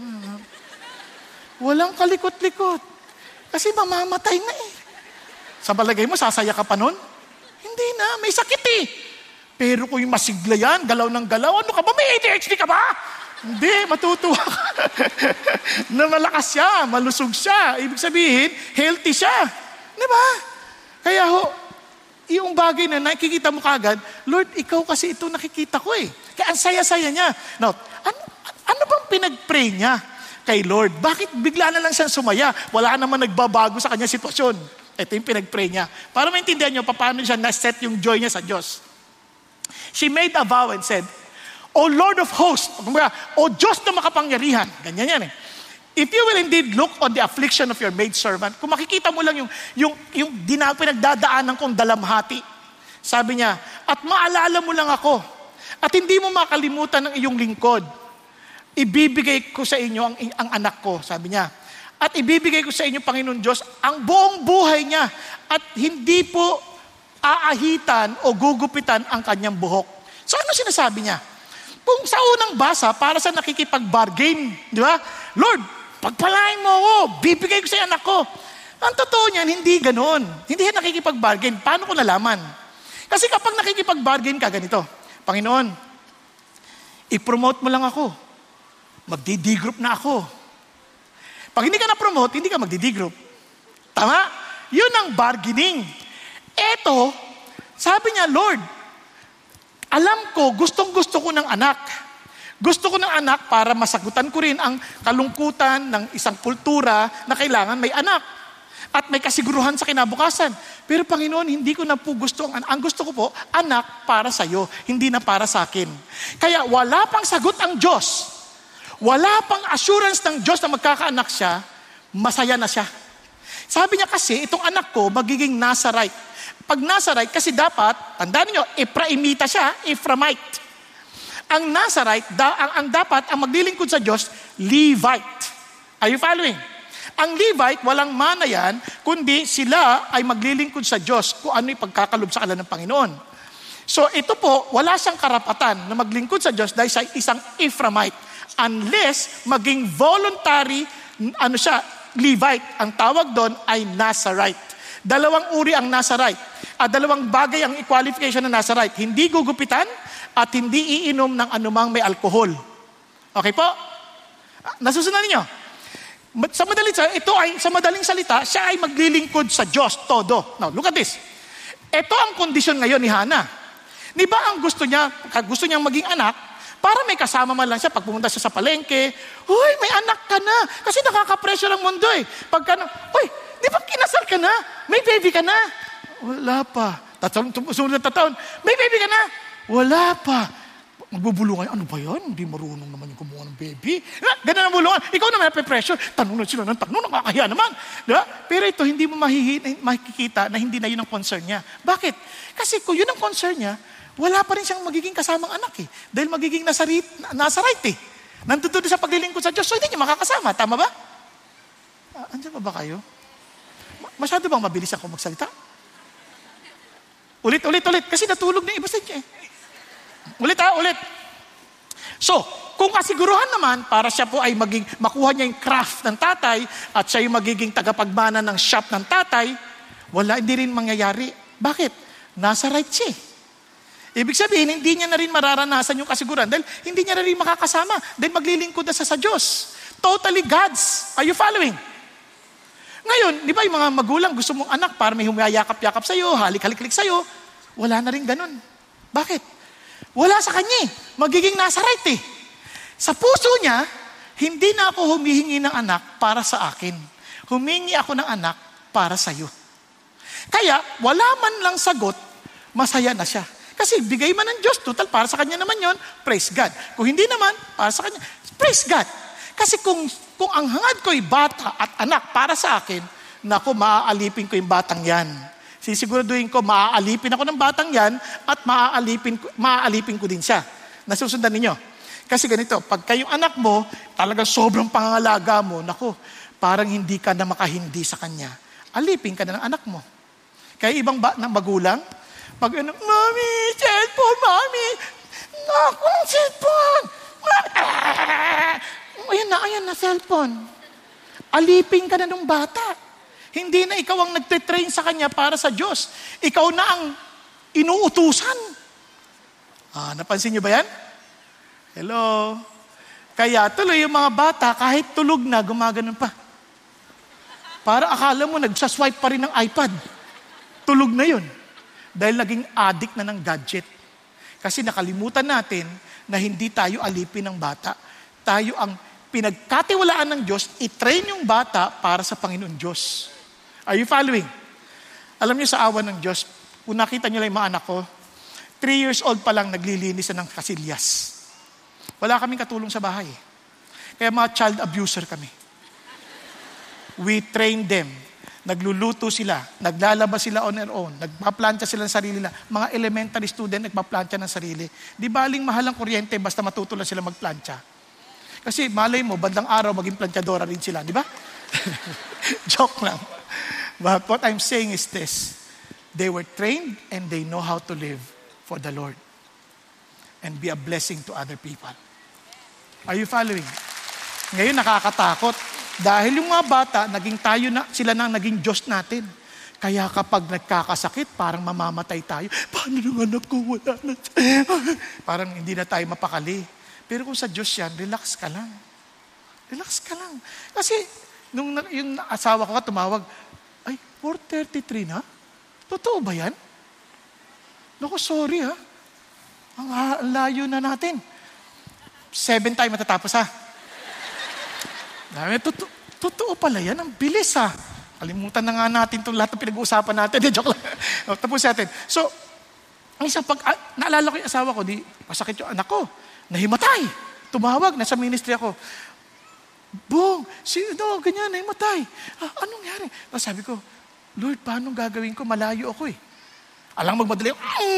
Walang kalikot-likot. Kasi mamamatay na eh. Sa palagay mo, sasaya ka pa nun? Hindi na, may sakit eh. Pero kung yung masigla yan, galaw ng galaw, ano ka ba? May ADHD ka ba? Hindi, matutuwa ka. Na malakas siya, malusog siya. Ibig sabihin, healthy siya. Di ba? Kaya yung bagay na nakikita mo kagad, Lord, ikaw kasi ito nakikita ko eh. Kaya ang saya-saya niya. Now, ano bang pinag-pray niya kay Lord? Bakit bigla na lang siyang sumaya? Wala naman nagbabago sa kanya sitwasyon. Ito yung pinag-pray niya. Para maintindihan niyo, paano siya na-set yung joy niya sa Diyos. She made a vow and said, O Lord of hosts, O Diyos na makapangyarihan. Ganyan yan eh. If you will indeed look on the affliction of your maidservant, kung makikita mo lang yung pinagdadaanan kong dalamhati, sabi niya, at maalala mo lang ako, at hindi mo makalimutan ng iyong lingkod, ibibigay ko sa inyo ang anak ko, sabi niya. At ibibigay ko sa inyo, Panginoon Diyos, ang buong buhay niya, at hindi po aahitan o gugupitan ang kanyang buhok. So ano sinasabi niya? Kung sa unang basa, para sa nakikipag-bargain, di ba? Lord, pagpalain mo ako, bibigay ko sa anak ko. Ang totoo niyan, hindi ganon. Hindi yan nakikipag-bargain. Paano ko nalaman? Kasi kapag nakikipag-bargain ka, ganito, Panginoon, i-promote mo lang ako. Magdi-D-group na ako. Pag hindi ka na-promote, hindi ka magdi-D-group. Tama? Yun ang bargaining. Eto, sabi niya, Lord, alam ko, gustong-gusto ko ng anak. Gusto ko ng anak para masagutan ko rin ang kalungkutan ng isang kultura na kailangan may anak at may kasiguruhan sa kinabukasan. Pero Panginoon, hindi ko na po gusto ang gusto ko po, anak para sa iyo, hindi na para sa akin. Kaya wala pang sagot ang Diyos. Wala pang assurance ng Diyos na magkakaanak siya, masaya na siya. Sabi niya kasi, itong anak ko magiging Nazarite. Pag Nazarite, kasi dapat, tandaan niyo, Ephraimita siya, Ephraimite. Ang Nazarite, ang dapat, ang maglilingkod sa Diyos, Levite. Are you following? Ang Levite, walang mana yan, kundi sila ay maglilingkod sa Diyos kung ano yung pagkakalob sa kanila ng Panginoon. So ito po, wala siyang karapatan na maglingkod sa Diyos dahil sa isang Ephraimite. Unless maging voluntary, Levite. Ang tawag doon ay Nazarite. Dalawang uri ang Nazarite. Dalawang bagay ang qualification ng Nazarite. Hindi gugupitan at hindi iinom ng anumang may alkohol. Okay po? Nasusunod ninyo? Sa madaling salita, siya ay maglilingkod sa Diyos, todo. Now, look at this. Ito ang kondisyon ngayon ni Hana. Di ba ang gusto niyang maging anak, para may kasama man lang siya pag pumunta siya sa palengke, "Uy, may anak ka na." Kasi nakaka-pressure ang mundo eh. "Uy, di ba kinasal ka na? May baby ka na?" "Wala pa." Sumunod na taon, "May baby ka na?" "Wala pa." Magbubulungan, "Ano ba yan? Hindi marunong naman yung kumuha ng baby." Ganun ang bulungan. Ikaw naman pressure. Tanong na sila ng tanong, nakakahiya naman. Diba? Pero ito, hindi mo makikita na hindi na yun ang concern niya. Bakit? Kasi kung yun ang concern niya, wala pa rin siyang magiging kasamang anak eh. Dahil magiging Nazarite eh. Nandun sa paglilingkod sa Diyos, so hindi niya makakasama. Tama ba? Andiyan ba kayo? Masyado bang mabilis ako magsalita? Ulit. Kasi natulog na iba sa inyo eh. Ulit. So, kung kasiguruhan naman, para siya po ay makuha niya yung craft ng tatay at siya yung magiging tagapagmana ng shop ng tatay, hindi rin mangyayari. Bakit? Nazarite siya. Ibig sabihin, hindi niya na rin mararanasan yung kasiguran dahil hindi niya na rin makakasama dahil maglilingkod na sa Diyos. Totally God's. Are you following? Ngayon, di ba yung mga magulang gusto mong anak para may humayakap-yakap sa'yo, halik-halik sa'yo, wala na rin ganun. Bakit? Wala sa kanya eh. Magiging Nazarite eh. Sa puso niya, hindi na ako humihingi ng anak para sa akin. Humingi ako ng anak para sa iyo. Kaya, wala man lang sagot, masaya na siya. Kasi bigay man ng Diyos, total, para sa kanya naman yon, praise God. Kung hindi naman, para sa kanya, praise God. Kasi kung ang hangad ko'y bata at anak para sa akin, naku, maaalipin ko yung batang yan. Sisiguraduhin ko, maaalipin ako ng batang yan at maaalipin ko din siya. Nasusundan ninyo? Kasi ganito, pag kayong anak mo, talagang sobrang pangangalaga mo, naku, parang hindi ka na makahindi sa kanya. Alipin ka na ng anak mo. Kaya ibang magulang, pag "Mami, cellphone, Mami! Naku, cellphone! Ayan na, cellphone." Alipin ka na ng bata. Hindi na ikaw ang nagtitrain sa kanya para sa Diyos. Ikaw na ang inuutusan. Napansin niyo ba yan? Hello? Kaya tuloy yung mga bata, kahit tulog na, gumaganon pa. Para akala mo, nagsaswipe pa rin ng iPad. Tulog na yun. Dahil naging addict na ng gadget. Kasi nakalimutan natin na hindi tayo alipin ng bata. Tayo ang pinagkatiwalaan ng Diyos, i-train yung bata para sa Panginoon Diyos. Are you following? Alam niyo sa awa ng Diyos, kung nakita niyo lang yung mga anak ko, 3 years old pa lang naglilinis ng kasilyas. Wala kaming katulong sa bahay. Kaya mga child abuser kami. We train them. Nagluluto sila. Naglalaba sila on their own. Nagpaplantsa sila ng sarili na. Mga elementary student nagpaplantsa ng sarili. Di baling mahal ang kuryente basta matuto lang sila magplantsa. Kasi malay mo, bandang araw maging planchadora rin sila. Di ba? Joke lang. But what I'm saying is this. They were trained and they know how to live for the Lord. And be a blessing to other people. Are you following? Ngayon nakakatakot. Dahil yung mga bata, sila na naging Diyos natin. Kaya kapag nagkakasakit, parang mamamatay tayo. Paano yung anak ko? Wala na. Parang hindi na tayo mapakali. Pero kung sa Diyos yan, relax ka lang. Relax ka lang. Kasi, yung asawa ko tumawag, "Ay, 4:33 na? Totoo ba yan?" Naku, sorry ha. Ang layo na natin. 7 tayo matatapos ha. Totoo pala yan. Ang bilis ha. Kalimutan na nga natin itong lahat ng pinag-uusapan natin. Joke lang. Tapos natin. So, isang naalala ko yung asawa ko, masakit yung anak ko. Nahimatay. Tumawag, nasa ministry ako. Bong, ganyan, nahimatay. Anong nangyari? Tapos sabi ko, Lord, paano gagawin ko? Malayo ako eh. Alang magmadali.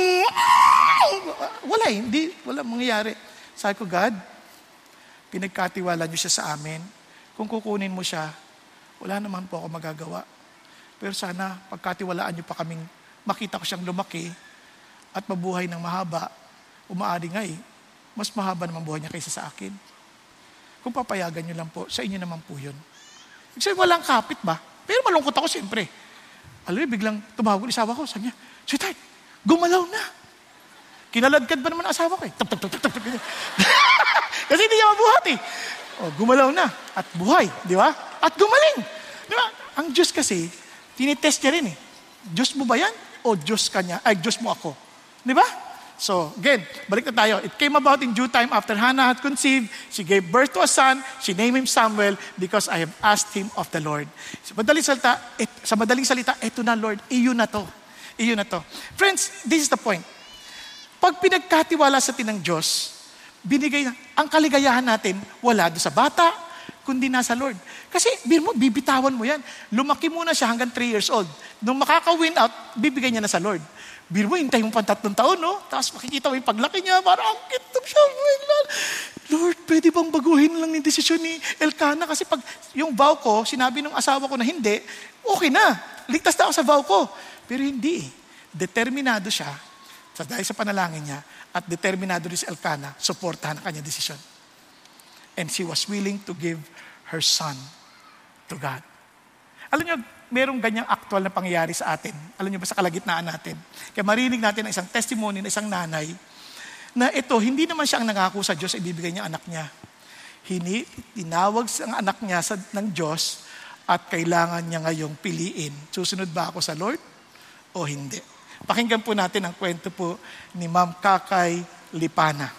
Wala mangyayari. Sabi ko, God, pinagkatiwala niyo siya sa amin. Kung kukunin mo siya, wala naman po ako magagawa. Pero sana, pagkatiwalaan niyo pa kaming makita ko siyang lumaki at mabuhay ng mahaba, umaari nga mas mahaba naman buhay niya kaysa sa akin. Kung papayagan niyo lang po, sa inyo naman po yun. Kasi walang kapit ba? Pero malungkot ako siyempre. Alam mo, biglang tumawag yung asawa ko. Sabi niya, sweetheart, gumalaw na. Kinaladkad ba naman ang asawa ko eh? Tap. Kasi hindi niya mabuhat eh. Gumalaw na. At buhay. Di ba? At gumaling. Di ba? Ang Diyos kasi, tinitest niya rin eh. Diyos mo ba yan? O Diyos kanya? Ay, Diyos mo ako. Di ba? So, again, balik na tayo. It came about in due time after Hannah had conceived. She gave birth to a son. She named him Samuel because I have asked him of the Lord. Sa madaling salita, eto na Lord. Iyon na to. Friends, this is the point. Pag pinagkatiwala sa atin ng Diyos, ang kaligayahan natin, wala doon sa bata, kundi nasa Lord. Kasi, bibitawan mo yan. Lumaki muna siya hanggang 3 years old. Nung makaka-win out, bibigay niya na sa Lord. Hintay mo pa 3 taon, no? Tapos makikita mo yung paglaki niya, parang ang kitap siya. Lord, pwede bang baguhin lang yung desisyon ni Elkanah? Kasi pag yung vow ko, sinabi ng asawa ko na hindi, okay na. Ligtas na ako sa vow ko. Pero hindi. Determinado siya dahil sa panalangin niya at determinado rin si Elkanah, suportahan ang kanyang desisyon. And she was willing to give her son to God. Alam niyo, merong ganyang actual na pangyayari sa atin. Alam niyo ba, sa kalagitnaan natin. Kaya marinig natin ang isang testimony ng isang nanay na ito, hindi naman siya ang nangako sa Diyos, ibibigay niya anak niya. Tinawag ang anak niya ng Diyos at kailangan niya ngayong piliin. Susunod ba ako sa Lord o hindi? Pakinggan po natin ang kwento po ni Ma'am Kakay Lipana.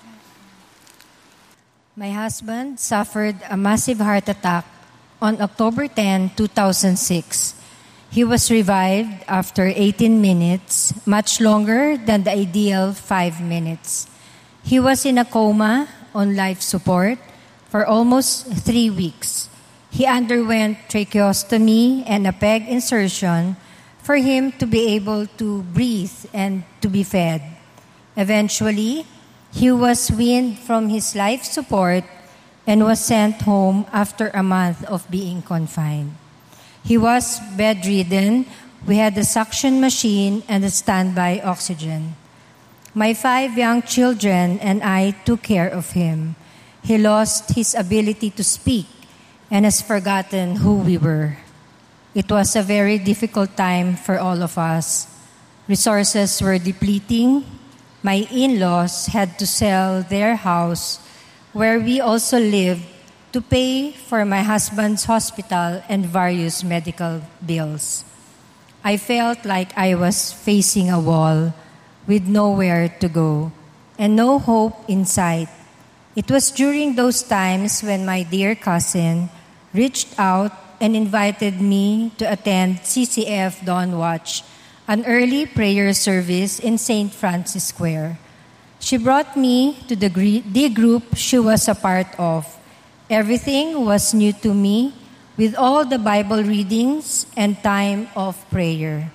My husband suffered a massive heart attack on October 10, 2006. He was revived after 18 minutes, much longer than the ideal 5 minutes. He was in a coma on life support for almost 3 weeks. He underwent tracheostomy and a PEG insertion for him to be able to breathe and to be fed. Eventually, he was weaned from his life support and was sent home after a month of being confined. He was bedridden. We had a suction machine and a standby oxygen. My 5 young children and I took care of him. He lost his ability to speak and has forgotten who we were. It was a very difficult time for all of us. Resources were depleting. My in-laws had to sell their house where we also lived to pay for my husband's hospital and various medical bills. I felt like I was facing a wall with nowhere to go and no hope in sight. It was during those times when my dear cousin reached out and invited me to attend CCF Dawn Watch, an early prayer service in St. Francis Square. She brought me to the group she was a part of. Everything was new to me, with all the Bible readings and time of prayer.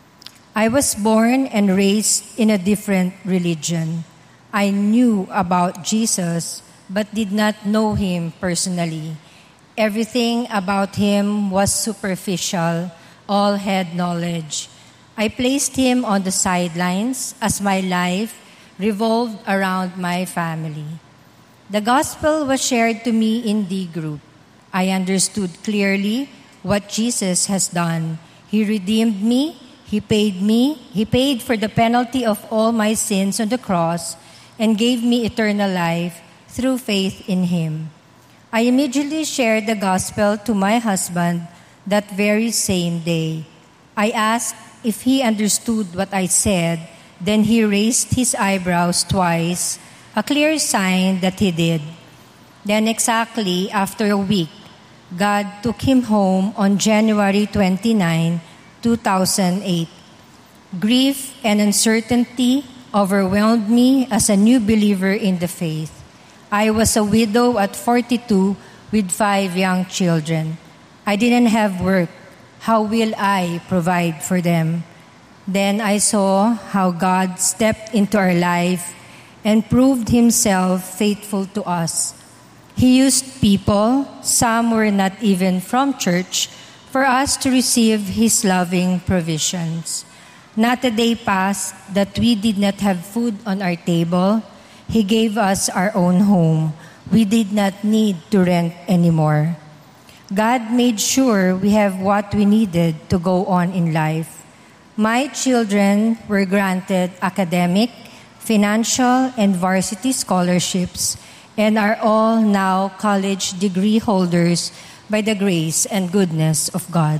I was born and raised in a different religion. I knew about Jesus, but did not know him personally. Everything about him was superficial, all head knowledge. I placed him on the sidelines as my life revolved around my family. The gospel was shared to me in the group. I understood clearly what Jesus has done. He redeemed me. He paid for the penalty of all my sins on the cross and gave me eternal life through faith in him. I immediately shared the gospel to my husband that very same day. I asked if he understood what I said. Then he raised his eyebrows twice a clear sign that he did. Then exactly after a week, God took him home on January 29, 2008. Grief and uncertainty overwhelmed me as a new believer in the faith. I was a widow at 42 with 5 young children. I didn't have work. How will I provide for them? Then I saw how God stepped into our life and proved himself faithful to us. He used people, some were not even from church, for us to receive his loving provisions. Not a day passed that we did not have food on our table. He gave us our own home. We did not need to rent anymore. God made sure we have what we needed to go on in life. My children were granted academic, financial, and varsity scholarships and are all now college degree holders by the grace and goodness of God.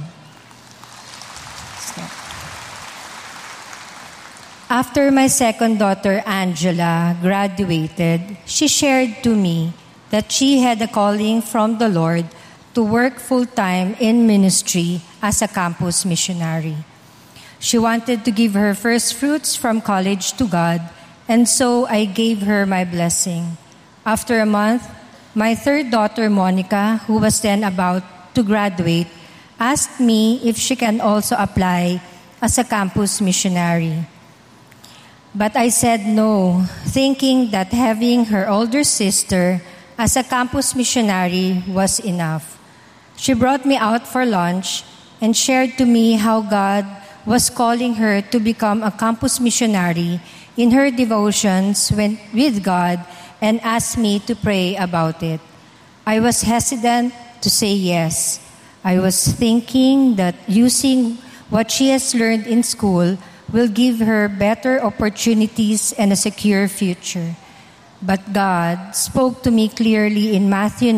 After my second daughter, Angela, graduated, she shared to me that she had a calling from the Lord to work full-time in ministry as a campus missionary. She wanted to give her first fruits from college to God, and so I gave her my blessing. After a month, my third daughter, Monica, who was then about to graduate, asked me if she can also apply as a campus missionary. But I said no, thinking that having her older sister as a campus missionary was enough. She brought me out for lunch and shared to me how God was calling her to become a campus missionary in her devotions with God and asked me to pray about it. I was hesitant to say yes. I was thinking that using what she has learned in school will give her better opportunities and a secure future. But God spoke to me clearly in Matthew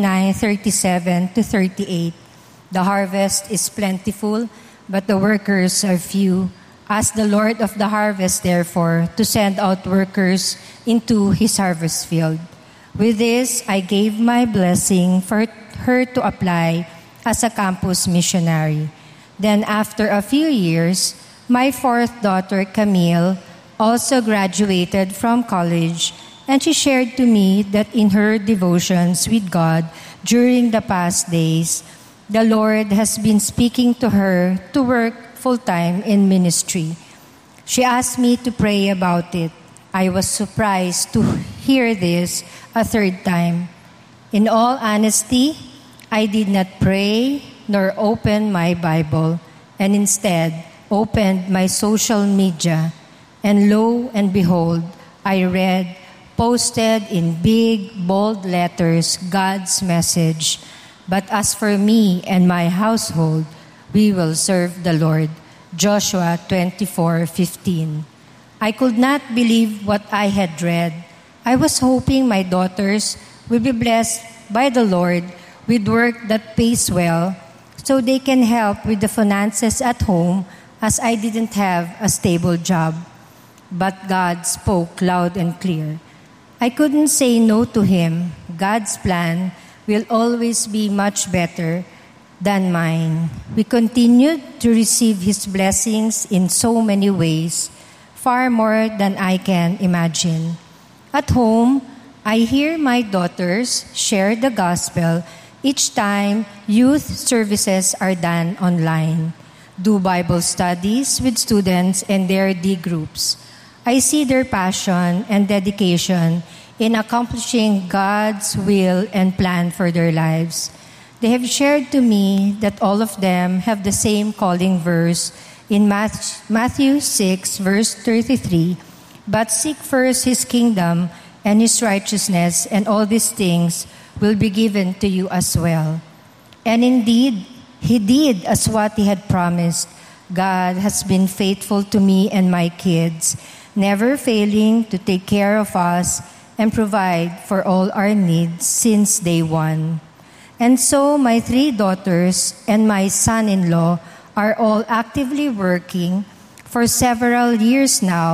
9:37-38. The harvest is plentiful, but the workers are few. Ask the Lord of the harvest, therefore, to send out workers into his harvest field. With this, I gave my blessing for her to apply as a campus missionary. Then after a few years, my fourth daughter, Camille, also graduated from college, and she shared to me that in her devotions with God during the past days, the Lord has been speaking to her to work full-time in ministry. She asked me to pray about it. I was surprised to hear this a third time. In all honesty, I did not pray nor open my Bible, and instead opened my social media, and lo and behold, I read, posted in big, bold letters, God's message. But as for me and my household, we will serve the Lord. Joshua 24:15. I could not believe what I had read. I was hoping my daughters will be blessed by the Lord with work that pays well, so they can help with the finances at home, as I didn't have a stable job. But God spoke loud and clear. I couldn't say no to him. God's plan will always be much better than mine. We continued to receive his blessings in so many ways, far more than I can imagine. At home, I hear my daughters share the gospel each time youth services are done online. Do Bible studies with students and their D groups. I see their passion and dedication in accomplishing God's will and plan for their lives. They have shared to me that all of them have the same calling verse in Matthew 6:33, but seek first his kingdom and his righteousness, and all these things will be given to you as well. And indeed, he did as what he had promised. God has been faithful to me and my kids, never failing to take care of us and provide for all our needs since day one. And so my 3 daughters and my son-in-law are all actively working for several years now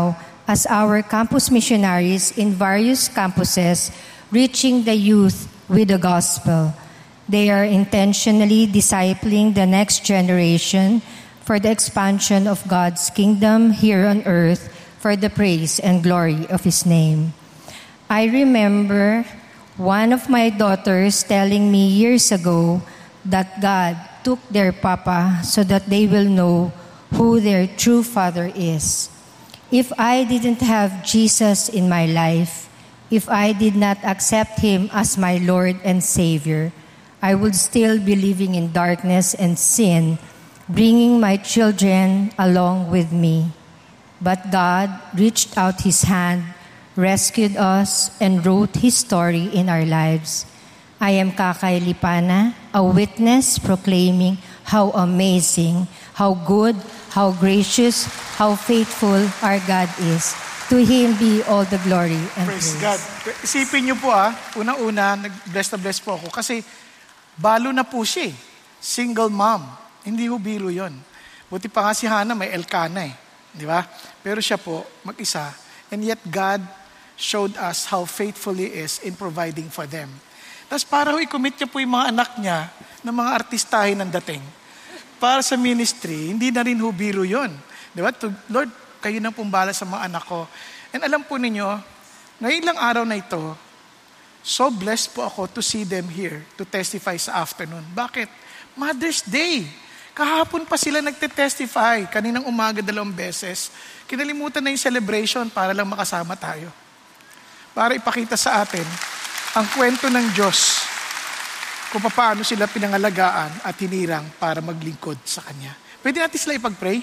as our campus missionaries in various campuses, reaching the youth with the gospel. They are intentionally discipling the next generation for the expansion of God's kingdom here on earth for the praise and glory of His name. I remember one of my daughters telling me years ago that God took their papa so that they will know who their true father is. If I didn't have Jesus in my life, if I did not accept Him as my Lord and Savior, I would still be living in darkness and sin, bringing my children along with me. But God reached out His hand, rescued us, and wrote His story in our lives. I am Kakay Lipana, a witness proclaiming how amazing, how good, how gracious, how faithful our God is. To Him be all the glory and praise. God. Isipin niyo po unang-una, nag-bless na bless po ako kasi balo na po siya eh. Single mom. Hindi ho biro yun. Buti pa nga si Hannah may Elkanah eh. Di ba? Pero siya po, mag-isa. And yet God showed us how faithful He is in providing for them. Tapos para ho i-commit niya po yung mga anak niya na mga artistahin ng dating. Para sa ministry, hindi na rin ho biro yun. Di ba? Lord, kayo nang pumbala sa mga anak ko. And alam po ninyo, ngayon lang araw na ito, so blessed po ako to see them here to testify sa afternoon. Bakit? Mother's Day. Kahapon pa sila nagte-testify. Kaninang umaga 2 beses. Kinalimutan na yung celebration para lang makasama tayo. Para ipakita sa atin ang kwento ng Diyos kung paano sila pinangalagaan at hinirang para maglingkod sa Kanya. Pwede natin sila ipag-pray?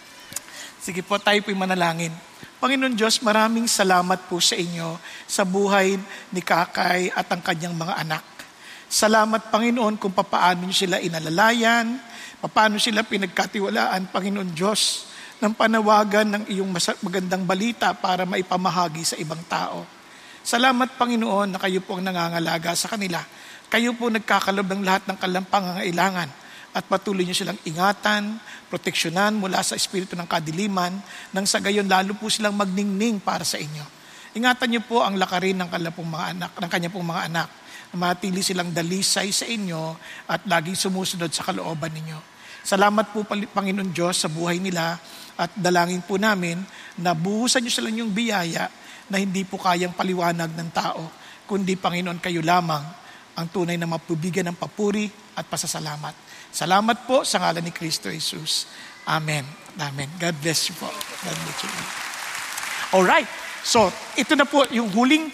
Sige po, tayo po'y manalangin. Panginoon Diyos, maraming salamat po sa inyo sa buhay ni Kakay at ang kanyang mga anak. Salamat, Panginoon, kung paano niyo sila inalalayan, paano sila pinagkatiwalaan, Panginoon Diyos, ng panawagan ng iyong magandang balita para maipamahagi sa ibang tao. Salamat, Panginoon, na kayo po ang nangangalaga sa kanila. Kayo po nagkakalob ng lahat ng kanilang pangangailangan at patuloy niyo silang ingatan, proteksyonan mula sa espiritu ng kadiliman, nang sa gayon lalo po silang magningning para sa inyo. Ingatan niyo po ang lakarin ng kanyang pong mga anak, na matili silang dalisay sa inyo at laging sumusunod sa kalooban ninyo. Salamat po, Panginoon Diyos, sa buhay nila at dalangin po namin na buhusan niyo sila yung biyaya na hindi po kayang paliwanag ng tao, kundi, Panginoon, kayo lamang ang tunay na mapubigyan ng papuri at pasasalamat. Salamat po sa ngalan ni Kristo Jesus. Amen. Amen. God bless you po. God bless you. Alright. So, ito na po yung huling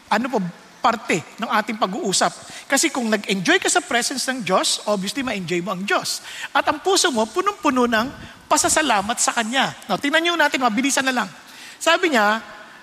parte ng ating pag-uusap. Kasi kung nag-enjoy ka sa presence ng Diyos, obviously ma-enjoy mo ang Diyos. At ang puso mo, punong-puno ng pasasalamat sa Kanya. Now, tingnan nyo natin, mabilisan na lang. Sabi niya,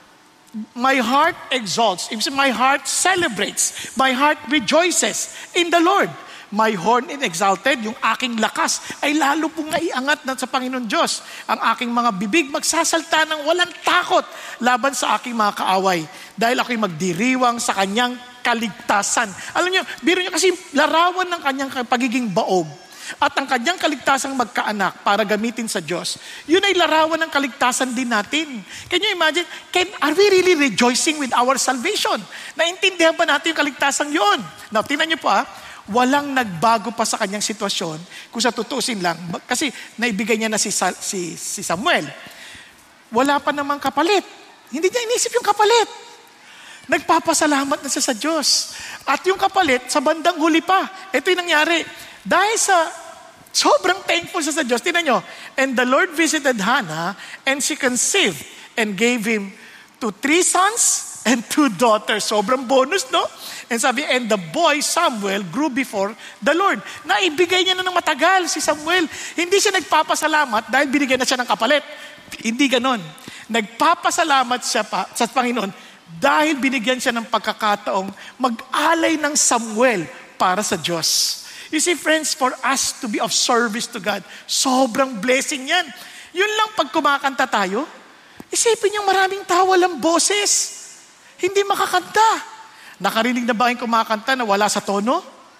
my heart exalts, my heart celebrates, my heart rejoices in the Lord. My horn is exalted, yung aking lakas ay lalo pong naiangat na sa Panginoon Diyos. Ang aking mga bibig magsasalta ng walang takot laban sa aking mga kaaway. Dahil ako'y magdiriwang sa kanyang kaligtasan. Alam niyo, biro niyo kasi larawan ng kanyang pagiging baog at ang kanyang kaligtasang magkaanak para gamitin sa Diyos. Yun ay larawan ng kaligtasan din natin. Can you imagine? Are we really rejoicing with our salvation? Naintindihan ba natin yung kaligtasan yun? Now, tingnan niyo po walang nagbago pa sa kanyang sitwasyon kung sa tutusin lang. Kasi naibigay niya na si Samuel. Wala pa namang kapalit. Hindi niya inisip yung kapalit. Nagpapasalamat na siya sa Diyos. At yung kapalit, sa bandang huli pa. Ito yung nangyari. Dahil sa sobrang thankful siya sa Diyos. Tingnan nyo. And the Lord visited Hannah and she conceived and gave him to 3 sons and 2 daughters. Sobrang bonus, no? And sabi, and the boy Samuel grew before the Lord. Naibigay niya na ng matagal si Samuel. Hindi siya nagpapasalamat dahil binigyan na siya ng kapalit. Hindi ganon. Nagpapasalamat siya sa Panginoon dahil binigyan siya ng pagkakataong mag-alay ng Samuel para sa Diyos. You see, friends, for us to be of service to God, sobrang blessing yan. Yun lang pag kumakanta tayo, isipin niyong maraming tao walang boses. Hindi makakanta. Nakarinig na ba yung kumakanta na wala sa tono?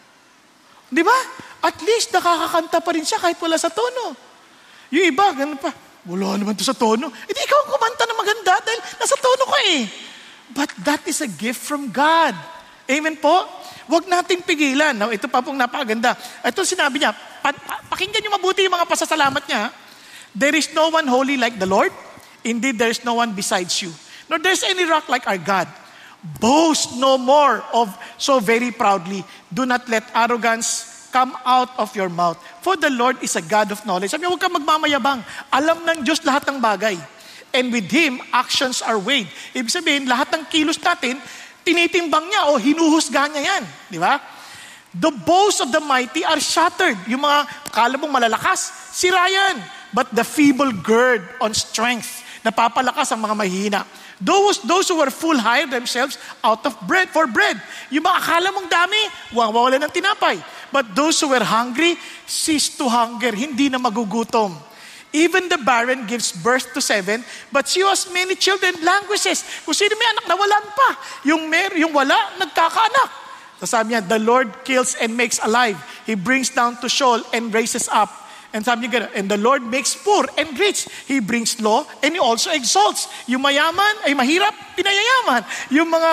Di ba? At least nakakakanta pa rin siya kahit wala sa tono. Yung iba, ganun pa, wala naman to sa tono. Hindi ikaw ang kumanta na maganda dahil nasa tono ko eh. But that is a gift from God. Amen po? Huwag nating pigilan. Now, ito pa pong napakaganda. Ito sinabi niya, pakinggan niyo mabuti yung mga pasasalamat niya. There is no one holy like the Lord. Indeed, there is no one besides you. Nor there is any rock like our God. Boast no more of so very proudly. Do not let arrogance come out of your mouth. For the Lord is a God of knowledge. Sabi niya, huwag kang magmamayabang. Alam ng Diyos lahat ng bagay. And with Him, actions are weighed. Ibig sabihin, lahat ng kilos natin, tinitimbang niya o hinuhusga niya yan. Di ba? The bows of the mighty are shattered. Yung mga kala mong malalakas, sira yan. But the feeble gird on strength. Napapalakas ang mga mahihina. Those who were full hire themselves out of bread for bread. Yung mga akala mong dami, wawala ng tinapay. But those who were hungry cease to hunger. Hindi na magugutom. Even the barren gives birth to 7, but she has many children, languishes. Kung sino may anak, nawalan pa. Yung wala, nagkakaanak. Sabi niya, the Lord kills and makes alive. He brings down to Sheol and raises up. And sabi niya, and the Lord makes poor and rich. He brings law and He also exalts. Yung mayaman ay mahirap, pinayayaman. Yung mga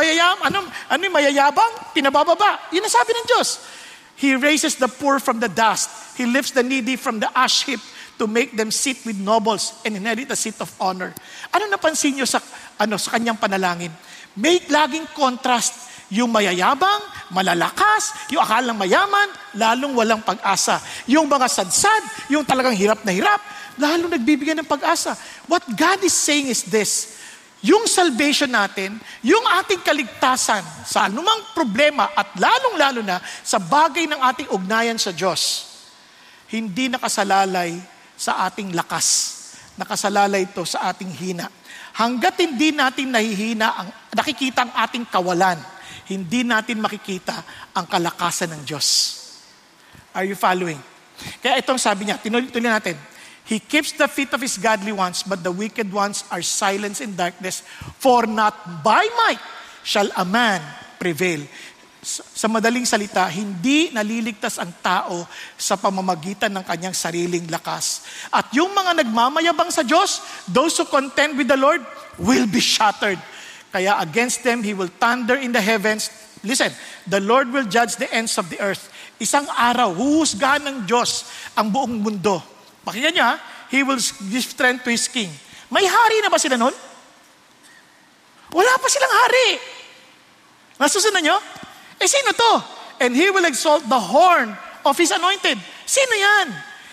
mayayabang, pinabababa. Yun ang sabi ng Diyos. He raises the poor from the dust. He lifts the needy from the ash heap to make them sit with nobles and inherit a seat of honor. Ano napansin niyo sa kanyang panalangin? May laging contrast. Yung mayayabang, malalakas, yung akalang mayaman, lalong walang pag-asa. Yung mga sadsad, yung talagang hirap na hirap, lalong nagbibigay ng pag-asa. What God is saying is this, yung salvation natin, yung ating kaligtasan sa anumang problema at lalong-lalo na sa bagay ng ating ugnayan sa Diyos, hindi nakasalalay sa ating lakas. Nakasalalay ito sa ating hina. Hanggat hindi natin nakikita ang ating kawalan, hindi natin makikita ang kalakasan ng Diyos. Are you following? Kaya itong sabi niya, tinuloy natin, He keeps the feet of His godly ones, but the wicked ones are silenced in darkness, for not by might shall a man prevail. Sa madaling salita, hindi naliligtas ang tao sa pamamagitan ng kanyang sariling lakas. At yung mga nagmamayabang sa Diyos, those who contend with the Lord, will be shattered. Kaya against them, He will thunder in the heavens. Listen, the Lord will judge the ends of the earth. Isang araw, huhusgahan ng Diyos ang buong mundo. Pakinggan niya, He will give strength to His king. May hari na ba sila noon? Wala pa silang hari. Nasusunod niyo? Sino to? And He will exalt the horn of His anointed. Sino yan?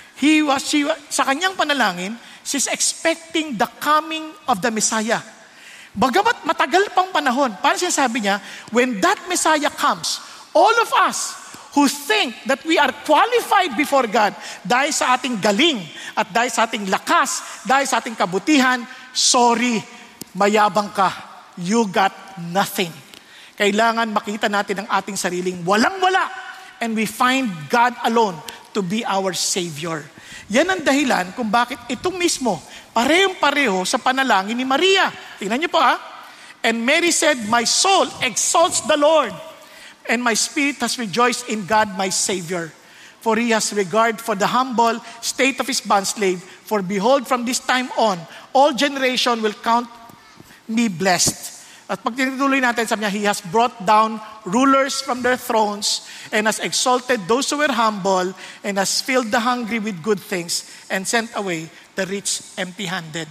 Sa kanyang panalangin, she's expecting the coming of the Messiah. Bagamat matagal pang panahon, parang sinasabi niya, when that Messiah comes, all of us who think that we are qualified before God dahil sa ating galing at dahil sa ating lakas, dahil sa ating kabutihan, sorry, mayabang ka. You got nothing. Kailangan makita natin ang ating sariling walang-wala and we find God alone to be our Savior. Yan ang dahilan kung bakit itong mismo, parehong-pareho sa panalangin ni Maria. Tingnan niyo po And Mary said, my soul exalts the Lord, and my spirit has rejoiced in God my Savior. For He has regard for the humble state of His bondslave. For behold, from this time on, all generation will count me blessed. At pag tinutuloy natin, sabi niya, He has brought down rulers from their thrones and has exalted those who were humble and has filled the hungry with good things and sent away the rich empty-handed.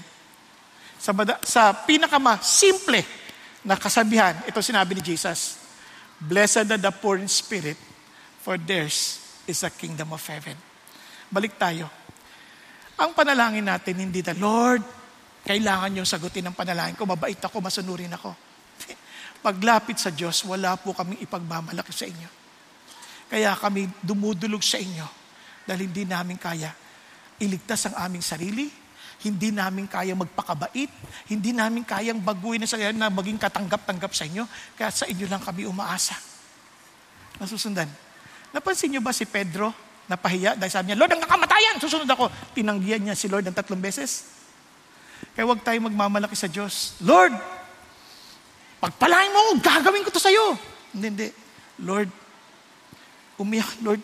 Sa pinakama-simple na kasabihan, ito sinabi ni Jesus, Blessed are the poor in spirit, for theirs is the kingdom of heaven. Balik tayo. Ang panalangin natin, hindi na, Lord, kailangan niyong sagutin ang panalangin ko, mabait ako, masunurin ako. Paglapit sa Diyos, wala po kaming ipagmamalaki sa inyo. Kaya kami dumudulog sa inyo dahil hindi namin kaya iligtas ang aming sarili, hindi namin kaya magpakabait, hindi namin kayang baguhin na sarili na maging katanggap-tanggap sa inyo, kaya sa inyo lang kami umaasa. Nasusundan. Napansin niyo ba si Pedro napahiya dahil sabi niya, Lord, ang kakamatayan, susunod ako. Tinanggihan niya si Lord ng 3 beses. Kaya huwag tayong magmamalaki sa Diyos. Lord, pagpalain mo, gagawin ko to sa'yo. Hindi. Lord, umiyak, Lord.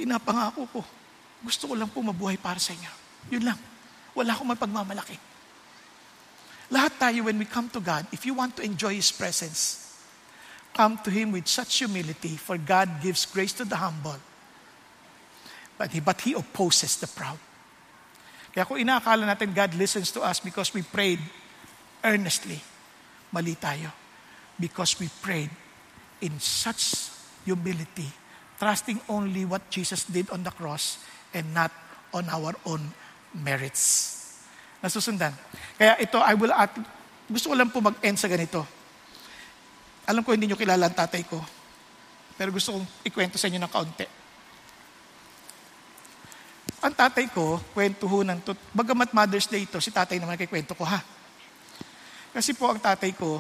Pinapangako ko. Gusto ko lang po mabuhay para sa inyo. Yun lang. Wala akong mapagmamalaki. Lahat tayo, when we come to God, if you want to enjoy His presence, come to Him with such humility, for God gives grace to the humble, but He opposes the proud. Kaya kung inaakala natin God listens to us because we prayed earnestly, mali tayo. Because we prayed in such humility, trusting only what Jesus did on the cross and not on our own merits. Nasusundan. Kaya ito, gusto ko lang po mag-end sa ganito. Alam ko hindi nyo kilala ang tatay ko, pero gusto kong ikwento sa inyo ng kaunti. Ang tatay ko, bagamat Mother's Day ito, si tatay naman kikwento ko ha. Kasi po ang tatay ko,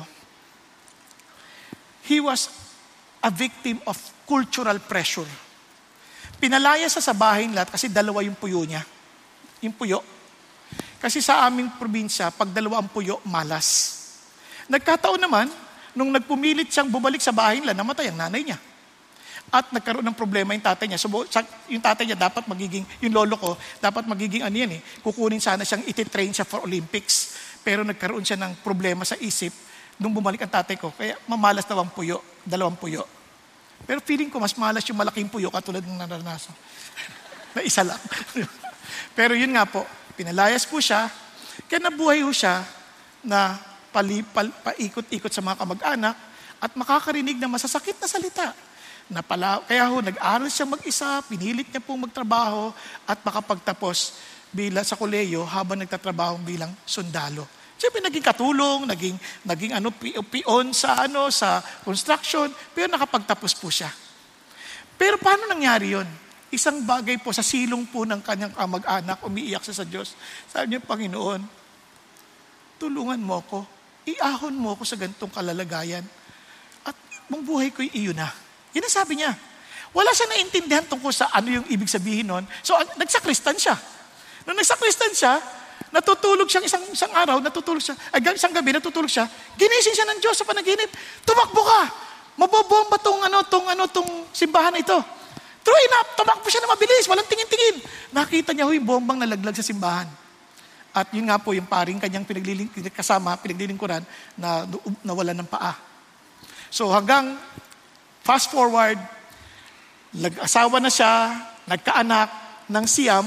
he was a victim of cultural pressure. Pinalaya sa bahay lahat kasi dalawa yung puyo niya. Yung puyo. Kasi sa aming probinsya, pag dalawa ang puyo, malas. Nagkataon naman, nung nagpumilit siyang bumalik sa bahay nila, namatay ang nanay niya. At nagkaroon ng problema yung tatay niya. So, yung tatay niya dapat magiging, yung lolo ko, dapat magiging kukunin sana siyang ititrain siya for Olympics. Pero nagkaroon siya ng problema sa isip nung bumalik ang tatay ko. Kaya mamalas na ang puyo, dalawang puyo. Pero feeling ko mas malas yung malaking puyo katulad ng naranasan. Na isa lang. Pero yun nga po, pinalayas po siya. Kaya nabuhay ho siya na paikot-ikot sa mga kamag-anak at makakarinig ng masasakit na salita. Kaya nag-aral siya mag-isa, pinilit niya pong magtrabaho at makapagtapos sa kolehiyo habang nagtatrabaho bilang sundalo. Siyempre naging katulong, naging pion sa construction, pero nakapagtapos po siya. Pero paano nangyari yon? Isang bagay po sa silong po ng kanyang kamag-anak, umiiyak siya sa Diyos. Sabi niya, Panginoon, tulungan mo ko, iahon mo ko sa ganitong kalalagayan at mong buhay ko'y iyo na. Yan ang sabi niya. Wala siya naintindihan tungkol sa ano yung ibig sabihin nun. So, nagsakristan siya. Nung nagsakristan siya, natutulog siya isang araw, isang gabi, natutulog siya, ginising siya ng Diyos sa panaginip. Tumakbo ka! Mabobomba tong simbahan na ito. True enough, tumakbo siya na mabilis, walang tingin-tingin. Nakita niya yung bombang nalaglag sa simbahan. At yun nga po, yung paring kanyang pinaglilingkuran na nawalan ng paa. So hanggang fast forward, nag-asawa na siya, nagkaanak ng siyam,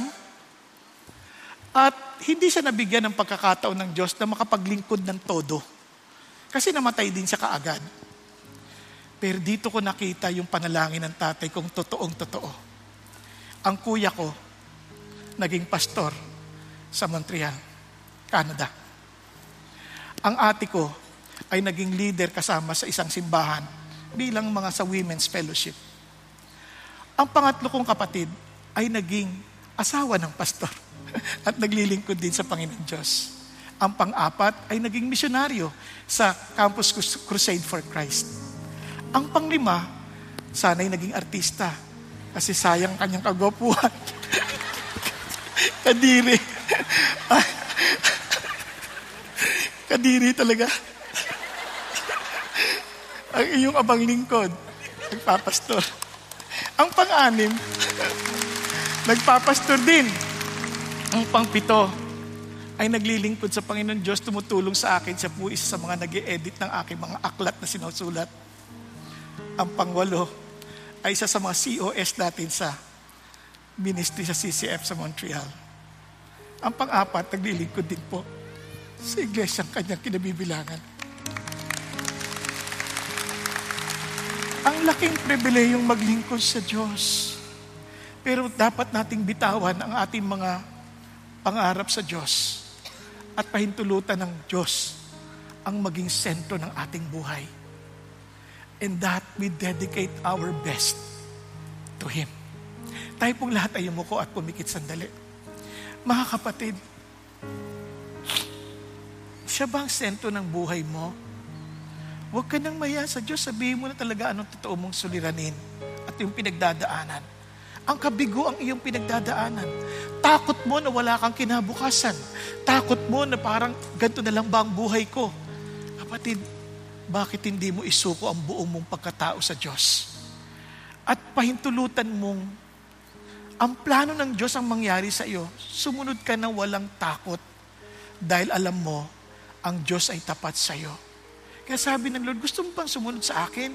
at hindi siya nabigyan ng pagkakataon ng Diyos na makapaglingkod ng todo. Kasi namatay din siya kaagad. Pero dito ko nakita yung panalangin ng tatay kong totoong-totoo. Ang kuya ko, naging pastor sa Montreal, Canada. Ang ate ko ay naging leader kasama sa isang simbahan bilang mga sa Women's Fellowship. Ang pangatlo kong kapatid ay naging asawa ng pastor at naglilingkod din sa Panginoon Diyos. Ang pang-apat ay naging misyonaryo sa Campus Crusade for Christ. Ang panglima, sana'y naging artista kasi sayang kanyang kagwapuhan. Kadiri. Kadiri talaga. Ang iyong abang lingkod, nagpapastor. Ang pang-anim, nagpapastor din. Ang pang-pito ay naglilingkod sa Panginoon Diyos, tumutulong sa akin. Siya po isa sa mga nag-i-edit ng aking mga aklat na sinusulat. Ang pang-walo ay isa sa mga COS natin sa ministry sa CCF sa Montreal. Ang pang-apat, naglilingkod din po sa iglesyang kanyang kinabibilangan. Ang laking pribilehiyong maglingkod sa Diyos. Pero dapat nating bitawan ang ating mga pangarap sa Diyos at pahintulutan ng Diyos ang maging sentro ng ating buhay. And that we dedicate our best to Him. Tayo pong lahat ay yumuko at pumikit sandali. Mga kapatid, siya ba ang sentro ng buhay mo? Huwag ka nang maya sa Diyos. Sabihin mo na talaga anong totoo mong suliranin at yung pinagdadaanan. Ang kabigo ang iyong pinagdadaanan. Takot mo na wala kang kinabukasan. Takot mo na parang ganito na lang ba ang buhay ko? Kapatid, bakit hindi mo isuko ang buong mong pagkatao sa Diyos? At pahintulutan mong ang plano ng Diyos ang mangyari sa iyo. Sumunod ka na walang takot dahil alam mo, ang Diyos ay tapat sa iyo. Kaya sabi ng Lord, gusto mo bang sumunod sa akin?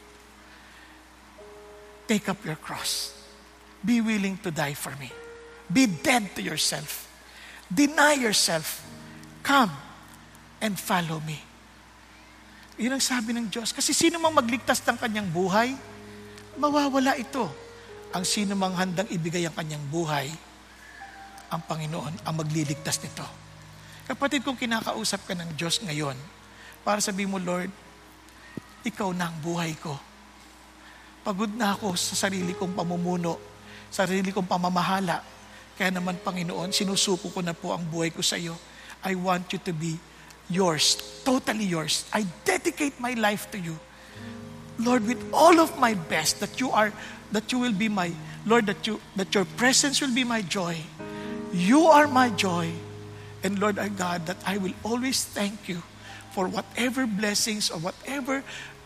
Take up your cross. Be willing to die for me. Be dead to yourself. Deny yourself. Come and follow me. Yun ang sabi ng Diyos. Kasi sino mang magligtas ng kanyang buhay, mawawala ito. Ang sino mang handang ibigay ang kanyang buhay, ang Panginoon ang magliligtas nito. Kapatid, kung kinakausap ka ng Diyos ngayon, para sabihin mo, Lord, ikaw na ang buhay ko. Pagod na ako sa sarili kong pamumuno, sarili kong pamamahala. Kaya naman, Panginoon, sinusuko ko na po ang buhay ko sa iyo. I want you to be yours, totally yours. I dedicate my life to you. Lord, with all of my best, that you will be my, Lord, that your presence will be my joy. You are my joy. And Lord our God, that I will always thank you for whatever blessings or whatever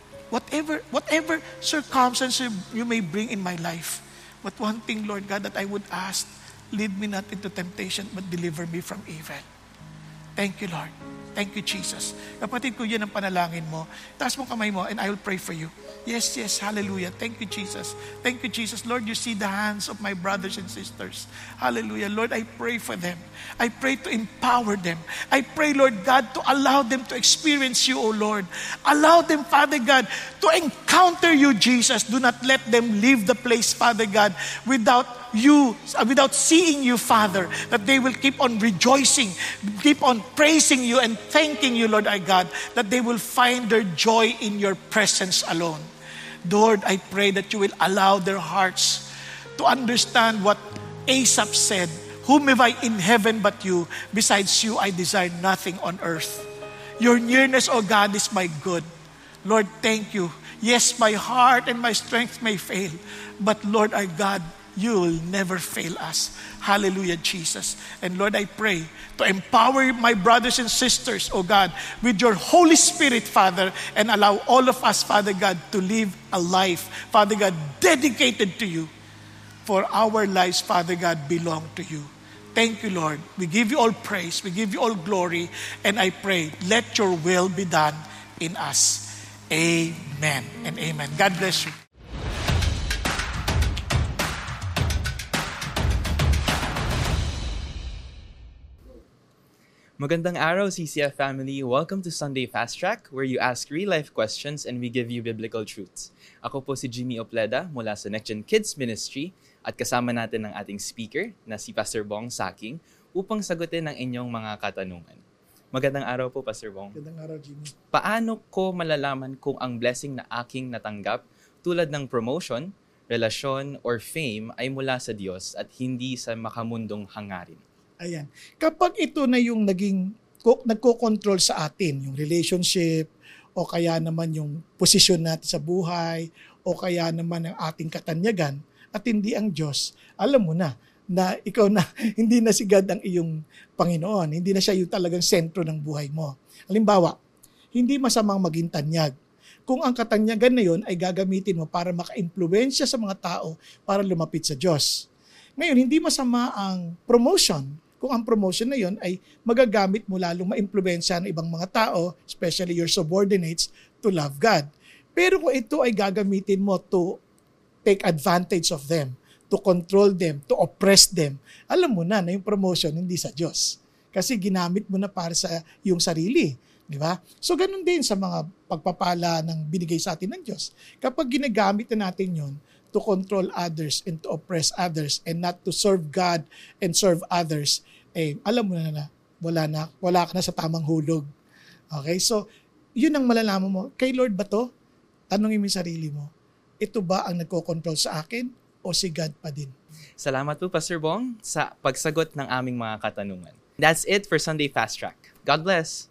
circumstance you may bring in my life. But one thing, Lord God, that I would ask, lead me not into temptation, but deliver me from evil. Thank you, Lord. Thank you, Jesus. Kapatid ko, yan ang panalangin mo. Taas mo kamay mo and I will pray for you. Yes, yes, hallelujah. Thank you, Jesus. Thank you, Jesus. Lord, you see the hands of my brothers and sisters. Hallelujah. Lord, I pray for them. I pray to empower them. I pray, Lord God, to allow them to experience you, O Lord. Allow them, Father God, to encounter you, Jesus. Do not let them leave the place, Father God, without seeing you, Father, that they will keep on rejoicing, keep on praising you and thanking you, Lord our God, that they will find their joy in your presence alone. Lord, I pray that you will allow their hearts to understand what Asaph said, whom have I in heaven but you? Besides you, I desire nothing on earth. Your nearness, O God, is my good. Lord, thank you. Yes, my heart and my strength may fail, but Lord our God, you will never fail us. Hallelujah, Jesus. And Lord, I pray to empower my brothers and sisters, oh God, with your Holy Spirit, Father, and allow all of us, Father God, to live a life, Father God, dedicated to you. For our lives, Father God, belong to you. Thank you, Lord. We give you all praise. We give you all glory. And I pray, let your will be done in us. Amen and amen. God bless you. Magandang araw, CCF family. Welcome to Sunday Fast Track, where you ask real-life questions and we give you biblical truths. Ako po si Jimmy Opleda mula sa Next Gen Kids Ministry at kasama natin ang ating speaker na si Pastor Bong Saking upang sagutin ang inyong mga katanungan. Magandang araw po, Pastor Bong. Magandang araw, Jimmy. Paano ko malalaman kung ang blessing na aking natanggap tulad ng promotion, relasyon, or fame ay mula sa Diyos at hindi sa makamundong hangarin? Ayan. Kapag ito na yung nagko-control sa atin, yung relationship, o kaya naman yung posisyon natin sa buhay, o kaya naman ang ating katanyagan, at hindi ang Diyos, alam mo na ikaw na, hindi na si God ang iyong Panginoon, hindi na siya yung talagang sentro ng buhay mo. Halimbawa, hindi masamang maging tanyag. Kung ang katanyagan na yun ay gagamitin mo para maka-impluwensya sa mga tao para lumapit sa Diyos. Ngayon, hindi masama ang promotion kung ang promotion na yon ay magagamit mo lalong ma-impluwensya ng ibang mga tao, especially your subordinates, to love God. Pero kung ito ay gagamitin mo to take advantage of them, to control them, to oppress them, alam mo na yung promotion hindi sa Diyos. Kasi ginamit mo na para sa iyong sarili. Di ba? So ganun din sa mga pagpapala ng binigay sa atin ng Diyos. Kapag ginagamit na natin yon to control others and to oppress others and not to serve God and serve others, alam mo na wala ka na sa tamang hulog. Okay? So, yun ang malalaman mo. Kay Lord ba to? Tanungin mo yung sarili mo. Ito ba ang nagko-control sa akin o si God pa din? Salamat po, Pastor Bong, sa pagsagot ng aming mga katanungan. That's it for Sunday Fast Track. God bless!